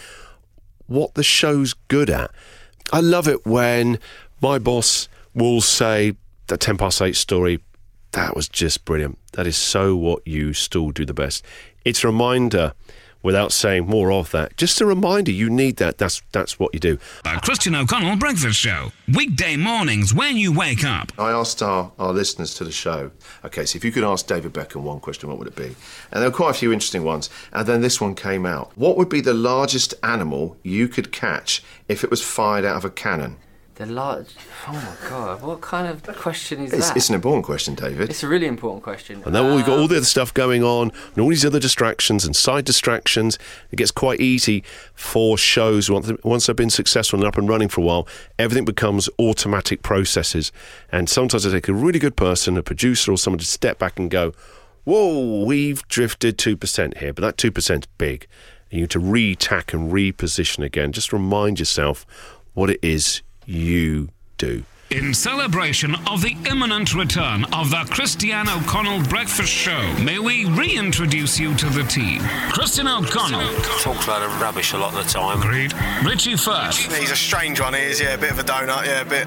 Speaker 1: what the show's good at. I love it when my boss will say, that 10 past 8 story, that was just brilliant. That is so what you still do the best. It's a reminder, without saying more of that, just a reminder, you need that. That's what you do.
Speaker 16: Christian O'Connell Breakfast Show. Weekday mornings when you wake up.
Speaker 1: I asked our listeners to the show, okay, so if you could ask David Beckham one question, what would it be? And there were quite a few interesting ones. And then this one came out. What would be the largest animal you could catch if it was fired out of a cannon?
Speaker 17: The large... Oh, my God. What kind of question is that?
Speaker 1: It's an important question, David.
Speaker 17: It's a really important question.
Speaker 1: And then we've got all the other stuff going on and all these other distractions and side distractions. It gets quite easy for shows. Once they've been successful and up and running for a while, everything becomes automatic processes. And sometimes I take a really good person, a producer or someone, to step back and go, whoa, we've drifted 2% here, but that 2% is big. And you need to re-tack and reposition again. Just remind yourself what it is you do.
Speaker 16: In celebration of the imminent return of the Christian O'Connell Breakfast Show, may we reintroduce you to the team. Christian O'Connell.
Speaker 18: Talks a lot of rubbish a lot of the time.
Speaker 16: Agreed. Richie Firth.
Speaker 19: He's a strange one, he is, a bit of a donut,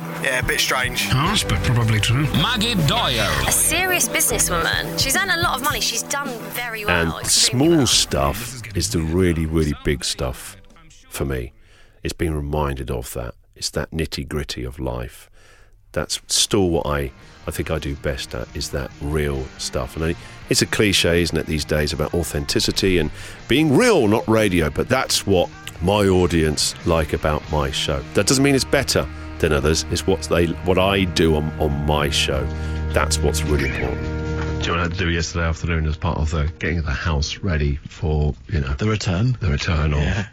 Speaker 19: a bit strange.
Speaker 16: Harsh, but probably true. Maggie Doyle.
Speaker 20: A serious businesswoman. She's earned a lot of money. She's done very well.
Speaker 1: And small stuff is the really, really big stuff for me. It's being reminded of that. It's that nitty-gritty of life. That's still what I think I do best at, is that real stuff. And it's a cliche, isn't it, these days, about authenticity and being real, not radio. But that's what my audience like about my show. That doesn't mean it's better than others. It's what I do on my show. That's what's really important. Do you know what I had to do yesterday afternoon as part of getting the house ready for, the return? The return of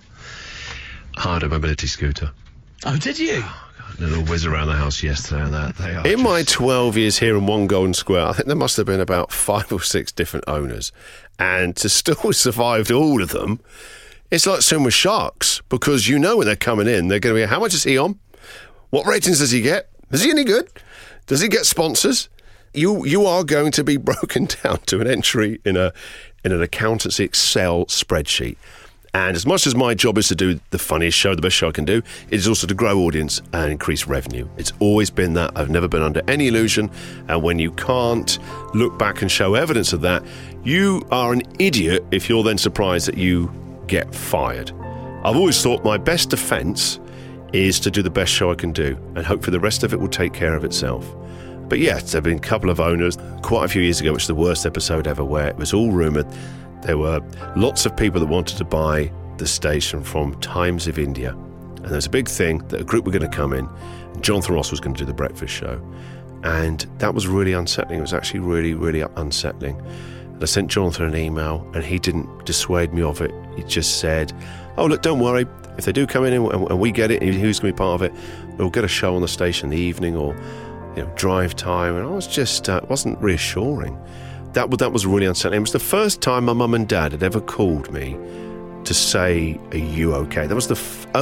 Speaker 1: hired a mobility scooter.
Speaker 21: Oh, did you?
Speaker 1: A little whiz around the house yesterday and that. They are in my 12 years here in One Golden Square, I think there must have been about 5 or 6 different owners. And to still survive all of them, it's like swimming with sharks, because when they're coming in, they're going to be, how much is he on? What ratings does he get? Is he any good? Does he get sponsors? You are going to be broken down to an entry in an accountancy Excel spreadsheet. And as much as my job is to do the funniest show, the best show I can do, it is also to grow audience and increase revenue. It's always been that. I've never been under any illusion. And when you can't look back and show evidence of that, you are an idiot if you're then surprised that you get fired. I've always thought my best defence is to do the best show I can do, and hopefully the rest of it will take care of itself. But yes, there have been a couple of owners quite a few years ago, which is the worst episode ever, where it was all rumoured. There were lots of people that wanted to buy the station from Times of India. And there was a big thing that a group were going to come in, and Jonathan Ross was going to do the breakfast show. And that was really unsettling. It was actually really, really unsettling. And I sent Jonathan an email, and he didn't dissuade me of it. He just said, oh, look, don't worry. If they do come in and we get it, and who's going to be part of it, we'll get a show on the station in the evening, or drive time. And I was just, it wasn't reassuring. That was really unsettling. It was the first time my mum and dad had ever called me to say, are you okay? That was the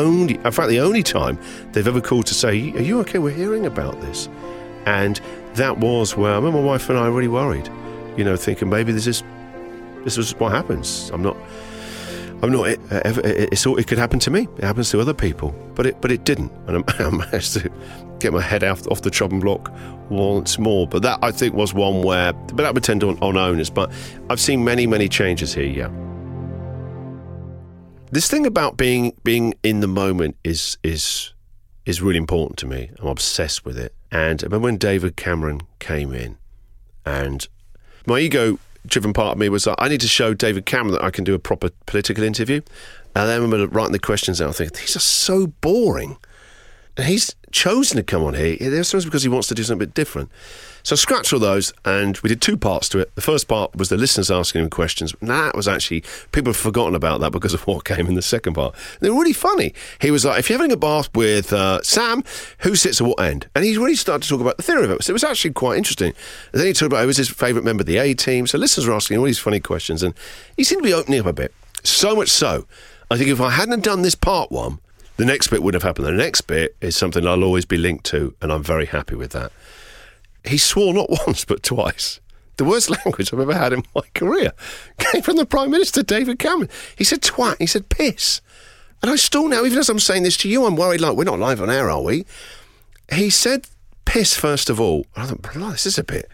Speaker 1: only time they've ever called to say, are you okay? We're hearing about this. And that was where I remember my wife and I were really worried, thinking maybe this was what happens. It could happen to me. It happens to other people, but it didn't. And I managed to get my head off the chopping block once more. But that, I think, was one where, but that would tend on owners. But I've seen many, many changes here. Yeah. This thing about being in the moment is really important to me. I'm obsessed with it. And I remember when David Cameron came in, and my ego-driven part of me was like, I need to show David Cameron that I can do a proper political interview. And then I remember writing the questions out, thinking, these are so boring. And he's chosen to come on here. There's sometimes because he wants to do something a bit different. So I scratched all those, and we did 2 parts to it. The first part was the listeners asking him questions. And that was actually, people have forgotten about that because of what came in the second part. They were really funny. He was like, if you're having a bath with Sam, who sits at what end? And he really started to talk about the theory of it. So it was actually quite interesting. And then he talked about who was his favourite member of the A-team. So listeners were asking all these funny questions, and he seemed to be opening up a bit. So much so, I think if I hadn't done this part 1, the next bit wouldn't have happened. The next bit is something I'll always be linked to, and I'm very happy with that. He swore not once but twice. The worst language I've ever had in my career came from the Prime Minister, David Cameron. He said twat, he said piss. And I still now, even as I'm saying this to you, I'm worried, like, we're not live on air, are we? He said piss first of all. And I thought, blah, this is a bit...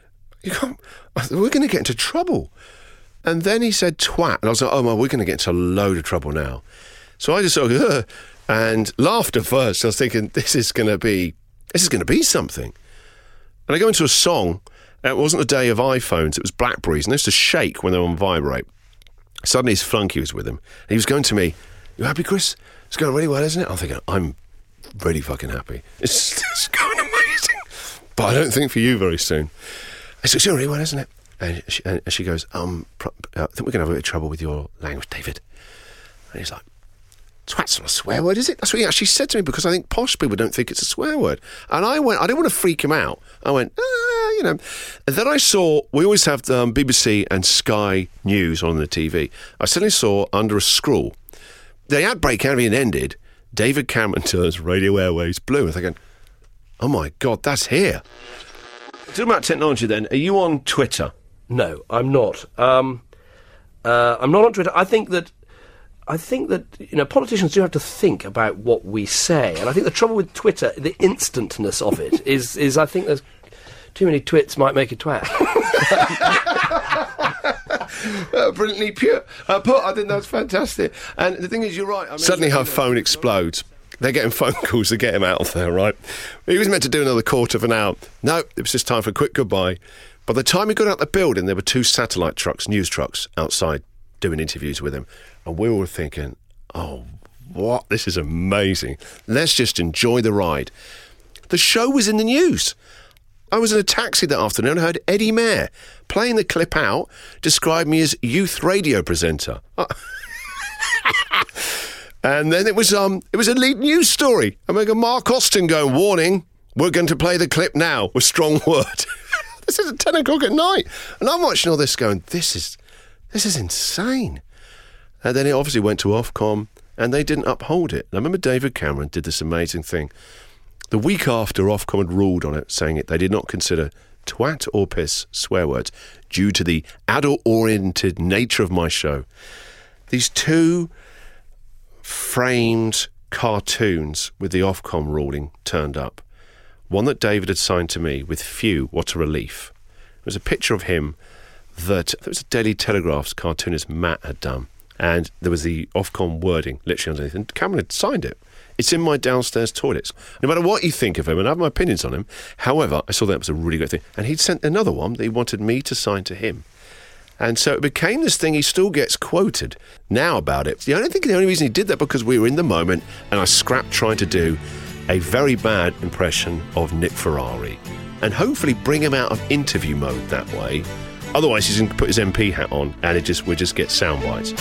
Speaker 1: we're going to get into trouble. And then he said twat. And I was like, oh, my, we're going to get into a load of trouble now. So I just sort of, and laughed at first. I was thinking, this is going to be something. And I go into a song. It wasn't a day of iPhones, it was BlackBerries, and they used to shake when they were on vibrate. Suddenly his flunky was with him, and he was going to me, you happy, Chris? It's going really well, isn't it? I'm thinking, I'm really fucking happy. It's going amazing. But I don't think for you very soon. It's going really well, isn't it? And she goes, I think we're going to have a bit of trouble with your language, David. And he's like, twat's not a swear word, is it? That's what he actually said to me, because I think posh people don't think it's a swear word. And I didn't want to freak him out. I went, you know. And then I saw, we always have the BBC and Sky News on the TV. I suddenly saw under a scroll, the outbreak having ended, David Cameron turns Radio Airways blue. And thinking, oh my God, that's here. Talking about technology then, are you on Twitter?
Speaker 21: No, I'm not. I'm not on Twitter. I think that politicians do have to think about what we say, and I think the trouble with Twitter, the instantness of it, is I think there's too many twits might make a twat.
Speaker 1: Brilliantly put. I think that's fantastic. And the thing is, you're right. I mean, suddenly her phone explodes. They're getting phone calls to get him out of there, right? He was meant to do another quarter of an hour. No, it was just time for a quick goodbye. By the time he got out the building, there were 2 satellite trucks, news trucks, outside doing interviews with him. And we were thinking, oh, what? This is amazing. Let's just enjoy the ride. The show was in the news. I was in a taxi that afternoon and heard Eddie Mair playing the clip out, describe me as youth radio presenter. And then it was a lead news story. I mean, Mark Austin going, warning, we're going to play the clip now with strong word. This is at 10 o'clock at night. And I'm watching all this going, this is insane. And then it obviously went to Ofcom, and they didn't uphold it. And I remember David Cameron did this amazing thing. The week after Ofcom had ruled on it, saying they did not consider twat or piss swear words due to the adult-oriented nature of my show. These 2 framed cartoons with the Ofcom ruling turned up. One that David had signed to me with Phew, what a relief. It was a picture of him that it was a Daily Telegraph's cartoonist Matt had done. And there was the Ofcom wording literally underneath, and Cameron had signed it. It's in my downstairs toilets. No matter what you think of him, and I have my opinions on him, however, I saw that was a really great thing. And he'd sent another one that he wanted me to sign to him. And so it became this thing. He still gets quoted now about it. I don't think the only reason he did that because we were in the moment, and I scrapped trying to do a very bad impression of Nick Ferrari and hopefully bring him out of interview mode that way. Otherwise, he's going to put his MP hat on, and we just get sound bites.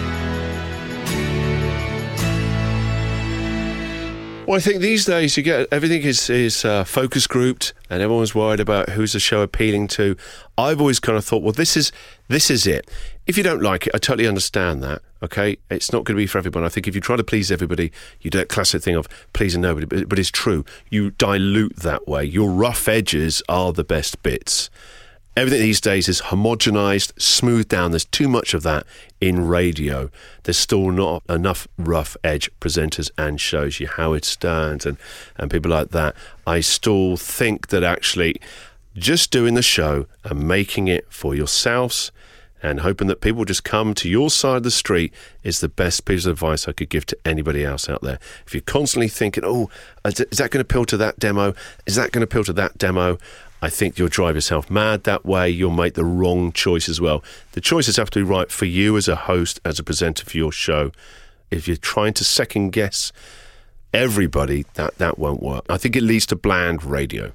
Speaker 1: Well, I think these days you get everything is focus grouped, and everyone's worried about who's the show appealing to. I've always kind of thought, well, this is it. If you don't like it, I totally understand that. Okay, it's not going to be for everyone. I think if you try to please everybody, you do that classic thing of pleasing nobody. But it's true. You dilute that way. Your rough edges are the best bits. Everything these days is homogenised, smoothed down. There's too much of that in radio. There's still not enough rough edge presenters and shows. You Howard Sterns and people like that. I still think that actually just doing the show and making it for yourselves and hoping that people just come to your side of the street is the best piece of advice I could give to anybody else out there. If you're constantly thinking, oh, is that going to appeal to that demo? Is that going to appeal to that demo? I think you'll drive yourself mad that way. You'll make the wrong choice as well. The choices have to be right for you as a host, as a presenter for your show. If you're trying to second guess everybody, that won't work. I think it leads to bland radio.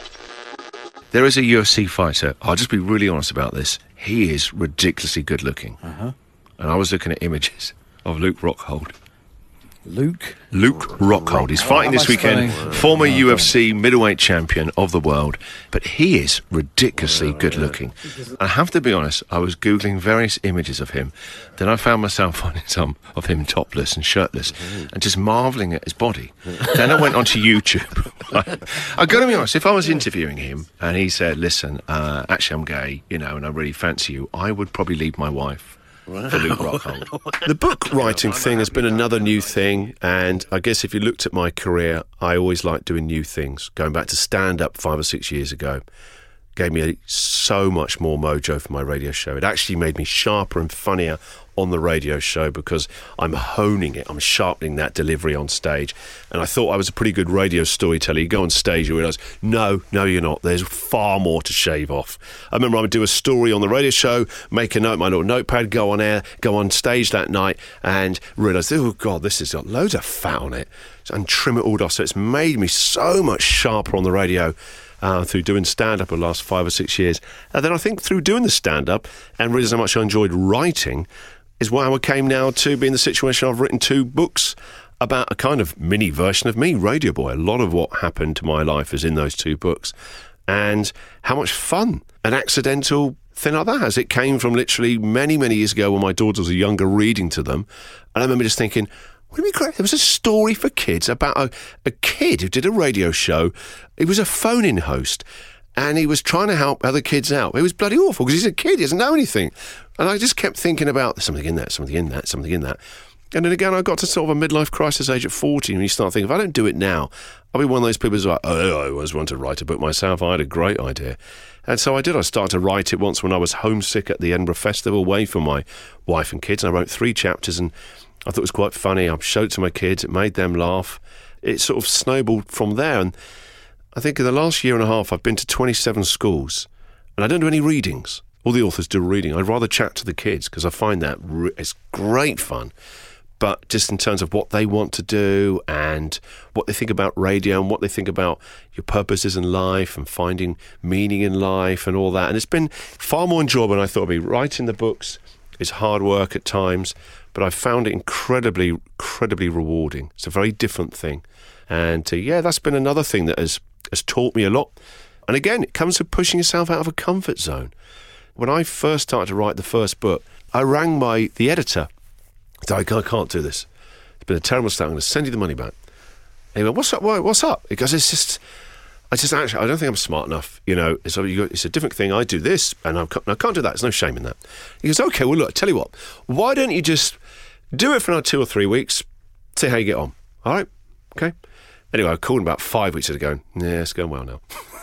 Speaker 1: There is a UFC fighter, I'll just be really honest about this, he is ridiculously good looking. And I was looking at images of Luke Rockhold.
Speaker 9: Luke
Speaker 1: Rockhold. He's fighting this weekend, former UFC middleweight champion of the world, but he is ridiculously good looking. I have to be honest, I was Googling various images of him, then I found myself finding some of him topless and shirtless, and just marvelling at his body. Then I went onto YouTube. I've got to be honest, if I was interviewing him, and he said, listen, actually I'm gay, and I really fancy you, I would probably leave my wife. For Luke Rockhold. The book writing thing has been another new thing, and I guess if you looked at my career, I always liked doing new things. Going back to stand-up 5 or 6 years ago gave me so much more mojo for my radio show. It actually made me sharper and funnier on the radio show because I'm honing it, I'm sharpening that delivery on stage. And I thought I was a pretty good radio storyteller. You go on stage, you realise, no, you're not. There's far more to shave off. I remember I would do a story on the radio show, make a note, my little notepad, go on air, go on stage that night, and realise, oh God, this has got loads of fat on it, and trim it all off. So it's made me so much sharper on the radio. Through doing stand-up the last 5 or 6 years. And then I think through doing the stand-up and realising how much I enjoyed writing is why I came now to be in the situation I've written 2 books about a kind of mini version of me, Radio Boy. A lot of what happened to my life is in those 2 books. And how much fun an accidental thing like that has. It came from literally many, many years ago when my daughters were younger, reading to them. And I remember just thinking, wouldn't it be great? There was a story for kids about a kid who did a radio show. He was a phone-in host, and he was trying to help other kids out. It was bloody awful because he's a kid, he doesn't know anything. And I just kept thinking about something in that, something in that, something in that. And then again, I got to sort of a midlife crisis age at 40, and you start thinking, if I don't do it now, I'll be one of those people who's like, oh, I always wanted to write a book myself. I had a great idea. And so I did. I started to write it once when I was homesick at the Edinburgh Festival, away from my wife and kids. And I wrote 3 chapters, and I thought it was quite funny. I showed it to my kids. It made them laugh. It sort of snowballed from there. And I think in the last year and a half, I've been to 27 schools. And I don't do any readings. All the authors do reading. I'd rather chat to the kids because I find that it's great fun. But just in terms of what they want to do and what they think about radio and what they think about your purposes in life and finding meaning in life and all that. And it's been far more enjoyable than I thought it would be. Writing the books is hard work at times, but I've found it incredibly, incredibly rewarding. It's a very different thing. And that's been another thing that has taught me a lot. And again, it comes to pushing yourself out of a comfort zone. When I first started to write the first book, I rang the editor. I said, I can't do this. It's been a terrible start. I'm going to send you the money back. And he went, what's up? What's up? He goes, I don't think I'm smart enough. It's a different thing. I do this, and I can't do that. There's no shame in that. He goes, okay, well, look, tell you what. Why don't you just do it for another 2 or 3 weeks, see how you get on. All right? Okay? Anyway, I called him about 5 weeks ago going, yeah, it's going well now.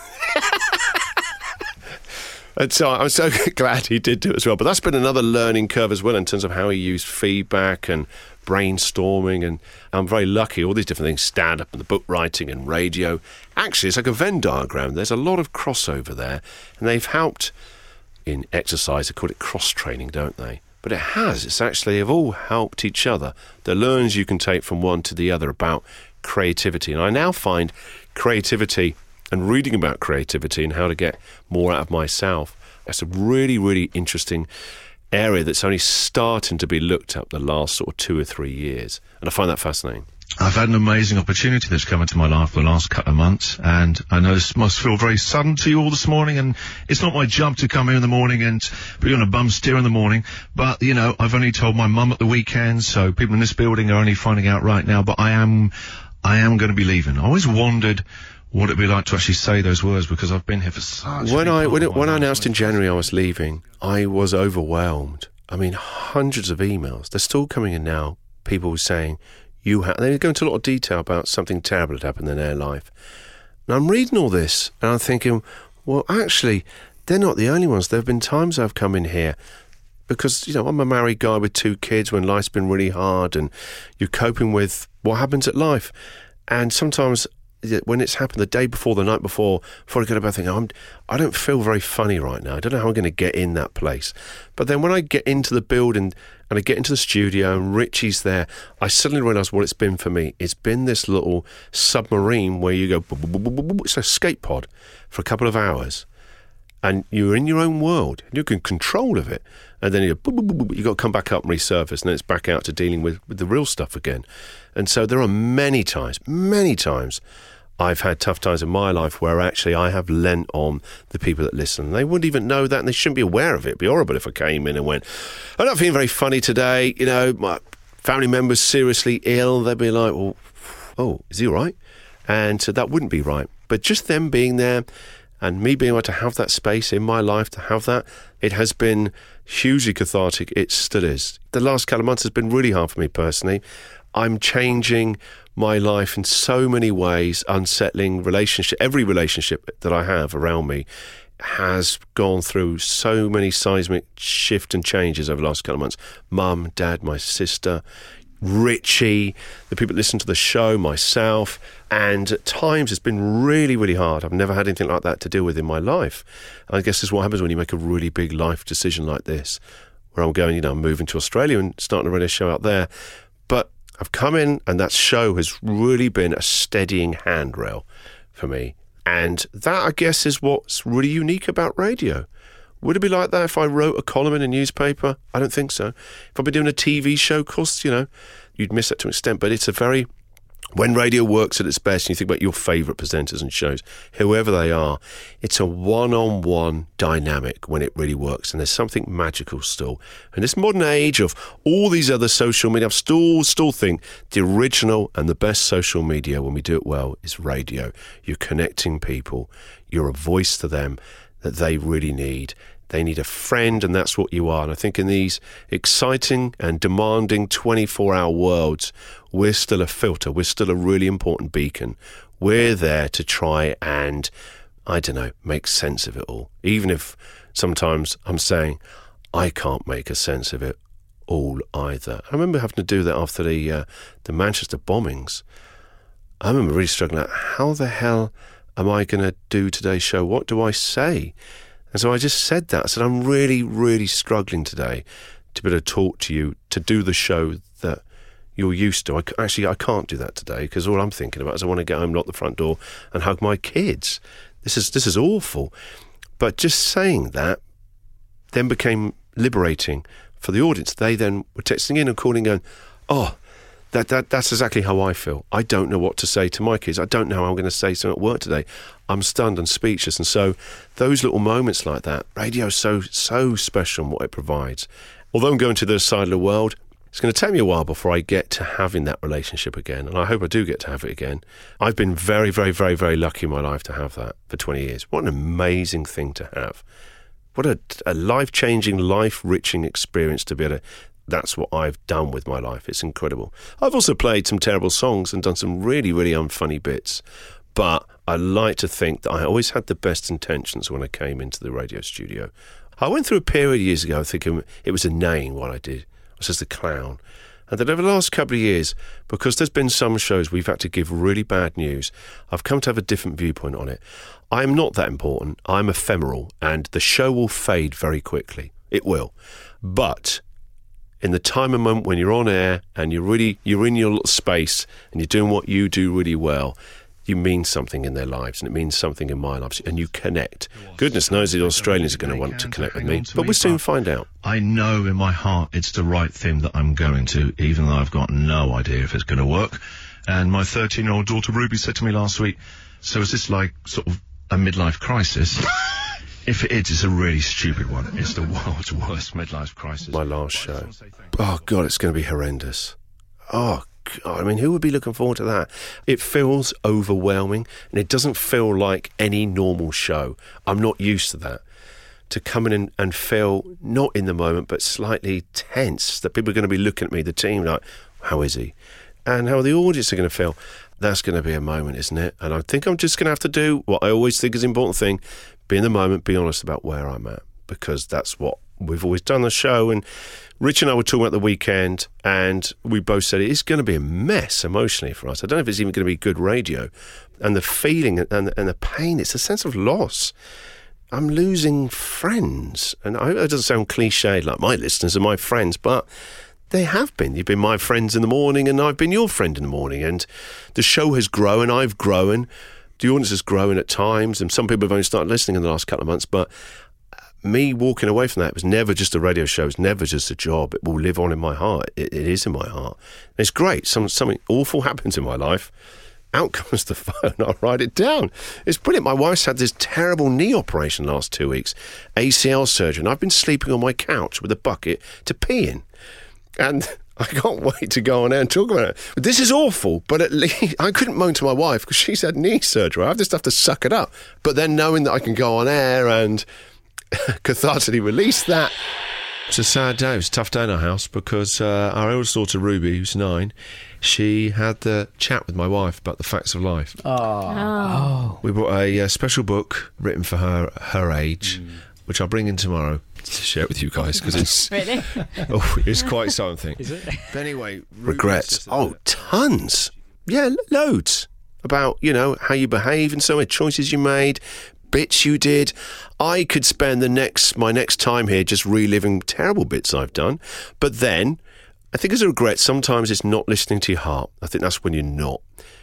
Speaker 1: And so I'm so glad he did do it as well. But that's been another learning curve as well in terms of how he used feedback and brainstorming. And I'm very lucky, all these different things, stand-up and the book writing and radio. Actually, it's like a Venn diagram. There's a lot of crossover there. And they've helped in exercise. They call it cross-training, don't they? But it has. It's actually, they've all helped each other. The learns you can take from one to the other about creativity. And I now find creativity and reading about creativity and how to get more out of myself, that's a really, really interesting area that's only starting to be looked at the last sort of 2 or 3 years. And I find that fascinating.
Speaker 2: I've had an amazing opportunity that's come into my life for the last couple of months, and I know this must feel very sudden to you all this morning, and it's not my job to come here in the morning and put you on a bum steer in the morning, but, I've only told my mum at the weekend, so people in this building are only finding out right now, but I am going to be leaving. I always wondered what it'd be like to actually say those words, because I've been here for such.
Speaker 1: When I announced in January I was leaving, I was overwhelmed. I mean, hundreds of emails. They're still coming in now. People saying they go into a lot of detail about something terrible that happened in their life. And I'm reading all this and I'm thinking, well, actually, they're not the only ones. There have been times I've come in here because I'm a married guy with 2 kids when life's been really hard and you're coping with what happens at life, and sometimes when it's happened the day before, the night before I go to bed, I think, I don't feel very funny right now. I don't know how I'm going to get in that place. But then when I get into the building and I get into the studio and Richie's there, I suddenly realise what it's been for me. It's been this little submarine where you go, it's a skate pod for a couple of hours. And you're in your own world. You're in control of it. And then you got to come back up and resurface, and then it's back out to dealing with the real stuff again. And so there are many times I've had tough times in my life where actually I have lent on the people that listen. They wouldn't even know that, and they shouldn't be aware of it. It'd be horrible if I came in and went, I'm not feeling very funny today. You know, my family member's seriously ill. They'd be like, well, oh, is he all right? And so that wouldn't be right. But just them being there and me being able to have that space in my life, to have that, it has been hugely cathartic. It still is. The last couple of months has been really hard for me personally. I'm changing my life in so many ways, unsettling relationship. Every relationship that I have around me has gone through so many seismic shifts and changes over the last couple of months. Mum, Dad, my sister, Richie, the people that listen to the show, myself, and at times it's been really, really hard. I've never had anything like that to deal with in my life. I guess this is what happens when you make a really big life decision like this, where I'm going, I'm moving to Australia and starting a radio show out there. But I've come in, and that show has really been a steadying handrail for me. And that, I guess, is what's really unique about radio. Would it be like that if I wrote a column in a newspaper? I don't think so. If I'd been doing a TV show, of course, you'd miss that to an extent. But it's when radio works at its best, and you think about your favourite presenters and shows, whoever they are, it's a one-on-one dynamic when it really works. And there's something magical still. In this modern age of all these other social media, I still think the original and the best social media, when we do it well, is radio. You're connecting people. You're a voice to them that they really need. They need a friend, and that's what you are. And I think in these exciting and demanding 24-hour worlds, we're still a filter. We're still a really important beacon. We're there to try and, make sense of it all. Even if sometimes I'm saying, I can't make a sense of it all either. I remember having to do that after the Manchester bombings. I remember really struggling out, how the hell am I going to do today's show? What do I say? And so I just said that. I said, I'm really, really struggling today to be able to talk to you, to do the show that you're used to. I can't do that today because all I'm thinking about is I want to get home, lock the front door and hug my kids. This is awful. But just saying that then became liberating for the audience. They then were texting in and calling going, oh, that's exactly how I feel. I don't know what to say to my kids. I don't know how I'm going to say something at work today. I'm stunned and speechless. And so those little moments like that, radio's so special in what it provides. Although I'm going to the other side of the world, it's going to take me a while before I get to having that relationship again. And I hope I do get to have it again. I've been very, very, very, very lucky in my life to have that for 20 years. What an amazing thing to have. What a life-changing, life-riching experience to be able to... That's what I've done with my life. It's incredible. I've also played some terrible songs and done some really, really unfunny bits. But I like to think that I always had the best intentions when I came into the radio studio. I went through a period years ago thinking it was inane what I did. I was just a clown. And then over the last couple of years, because there's been some shows we've had to give really bad news, I've come to have a different viewpoint on it. I'm not that important. I'm ephemeral, and the show will fade very quickly. It will. But in the time and moment when you're on air and you're in your little space and you're doing what you do really well, you mean something in their lives, and it means something in my life, and you connect. Goodness knows the Australians are going to want to connect with me, but we'll soon find out.
Speaker 2: I know in my heart it's the right thing that I'm going to, even though I've got no idea if it's going to work. And my 13-year-old daughter Ruby said to me last week, so is this like sort of a midlife crisis? If it is, it's a really stupid one. It's the world's worst midlife crisis.
Speaker 1: My last show. Oh, God, it's going to be horrendous. Oh, God, I mean, who would be looking forward to that? It feels overwhelming, and it doesn't feel like any normal show. I'm not used to that. To come in and feel, not in the moment, but slightly tense, that people are going to be looking at me, the team, like, how is he? And how the audience are going to feel. That's going to be a moment, isn't it? And I think I'm just going to have to do what I always think is an important thing, be in the moment, be honest about where I'm at, because that's what we've always done the show, and Rich and I were talking about the weekend, and we both said it's going to be a mess emotionally for us. I don't know if it's even going to be good radio. And the feeling and the pain, it's a sense of loss. I'm losing friends. And I know it doesn't sound cliched, like my listeners are my friends, but they have been. You've been my friends in the morning, and I've been your friend in the morning. And the show has grown, I've grown. The audience has grown at times, and some people have only started listening in the last couple of months, but me walking away from that, it was never just a radio show, it's never just a job. It will live on in my heart. It is in my heart. And it's great. Something awful happens in my life. Out comes the phone, I'll write it down. It's brilliant. My wife's had this terrible knee operation last 2 weeks, ACL surgery, and I've been sleeping on my couch with a bucket to pee in. And I can't wait to go on air and talk about it. But this is awful, but at least I couldn't moan to my wife because she's had knee surgery. I just have to suck it up. But then knowing that I can go on air and cathartically release that. It's a sad day. It was a tough day in our house because our eldest daughter, Ruby, who's 9, she had the chat with my wife about the facts of life.
Speaker 21: Oh.
Speaker 1: We bought a special book written for her age, which I'll bring in tomorrow to share with you guys because it's
Speaker 3: really?
Speaker 1: It's quite something.
Speaker 3: Is it?
Speaker 1: But anyway, regrets. Oh, tons. Yeah, loads about how you behave and so many choices you made. Bits you did. I could spend my next time here just reliving terrible bits I've done. But then, I think as a regret, sometimes it's not listening to your heart. I think that's when you're not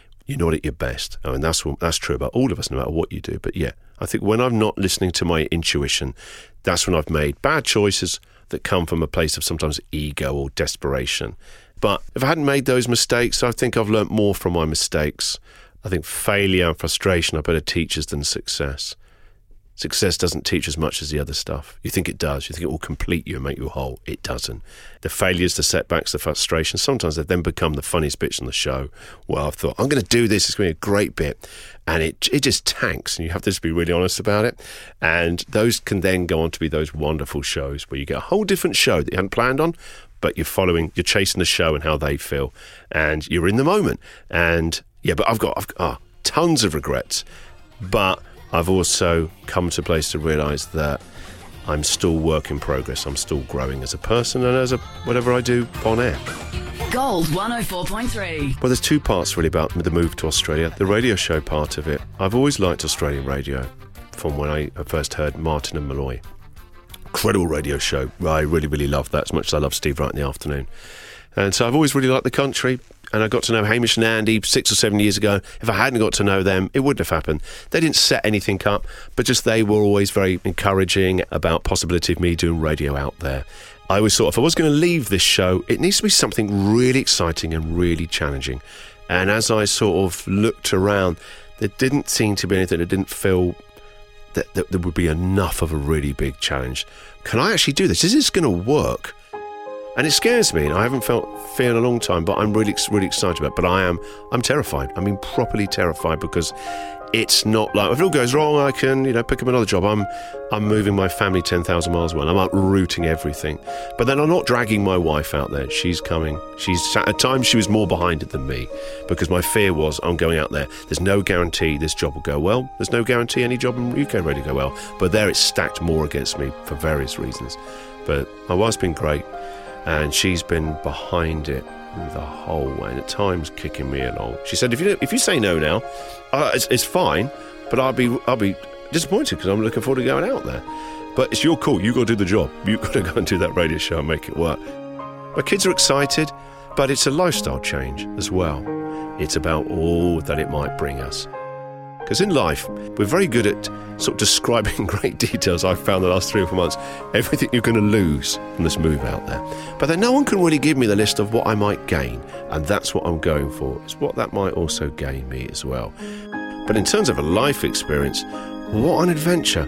Speaker 1: at your best. I mean, that's true about all of us, no matter what you do. But yeah, I think when I'm not listening to my intuition, that's when I've made bad choices that come from a place of sometimes ego or desperation. But if I hadn't made those mistakes, I think I've learnt more from my mistakes. I think failure and frustration are better teachers than success. Success doesn't teach as much as the other stuff. You think it does. You think it will complete you and make you whole. It doesn't. The failures, the setbacks, the frustrations, sometimes they then become the funniest bits on the show. Well, I've thought, I'm going to do this. It's going to be a great bit. And it just tanks. And you have to just be really honest about it. And those can then go on to be those wonderful shows where you get a whole different show that you hadn't planned on, but you're chasing the show and how they feel. And you're in the moment. And yeah, but I've got tons of regrets. But I've also come to a place to realise that I'm still work in progress. I'm still growing as a person and as whatever I do on air.
Speaker 15: Gold 104.3.
Speaker 1: Well, there's two parts really about the move to Australia. The radio show part of it. I've always liked Australian radio from when I first heard Martin and Malloy. Incredible radio show. I really, really loved that as much as I love Steve Wright in the afternoon. And so I've always really liked the country. And I got to know Hamish and Andy 6 or 7 years ago. If I hadn't got to know them, it wouldn't have happened. They didn't set anything up, but just they were always very encouraging about possibility of me doing radio out there. I always thought if I was going to leave this show, it needs to be something really exciting and really challenging. And as I sort of looked around, there didn't seem to be anything that didn't feel that there would be enough of a really big challenge. Can I actually do this? Is this going to work? And it scares me. I haven't felt fear in a long time, but I'm really, really excited about it. But I'm terrified. I mean, properly terrified because it's not like if it all goes wrong, I can, pick up another job. I'm moving my family 10,000 miles away. I'm uprooting everything. But then I'm not dragging my wife out there. She's coming. At times she was more behind it than me because my fear was I'm going out there. There's no guarantee this job will go well. There's no guarantee any job in UK radio will go well. But there it's stacked more against me for various reasons. But my wife's been great. And she's been behind it the whole way, and at times kicking me along. She said, "If you say no now, it's fine, but I'll be disappointed because I'm looking forward to going out there. But it's your call. You got to do the job. You got to go and do that radio show and make it work." My kids are excited, but it's a lifestyle change as well. It's about all that it might bring us. Because in life, we're very good at sort of describing in great details, I've found the last 3 or 4 months, everything you're going to lose from this move out there. But then no one can really give me the list of what I might gain, and that's what I'm going for. It's what that might also gain me as well. But in terms of a life experience, what an adventure.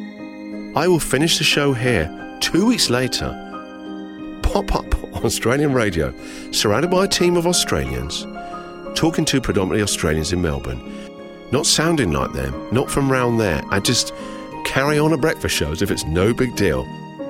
Speaker 1: I will finish the show here 2 weeks later, pop up on Australian radio, surrounded by a team of Australians, talking to predominantly Australians in Melbourne, not sounding like them, not from round there. I just carry on a breakfast show as if it's no big deal.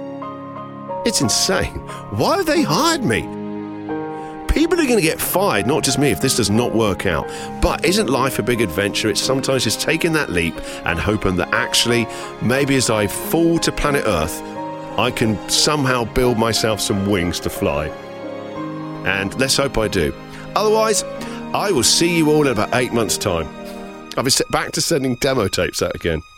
Speaker 1: It's insane. Why have they hired me? People are going to get fired, not just me, if this does not work out. But isn't life a big adventure? It's sometimes just taking that leap and hoping that actually, maybe as I fall to planet Earth, I can somehow build myself some wings to fly. And let's hope I do. Otherwise, I will see you all in about 8 months' time. I'll be back to sending demo tapes out again.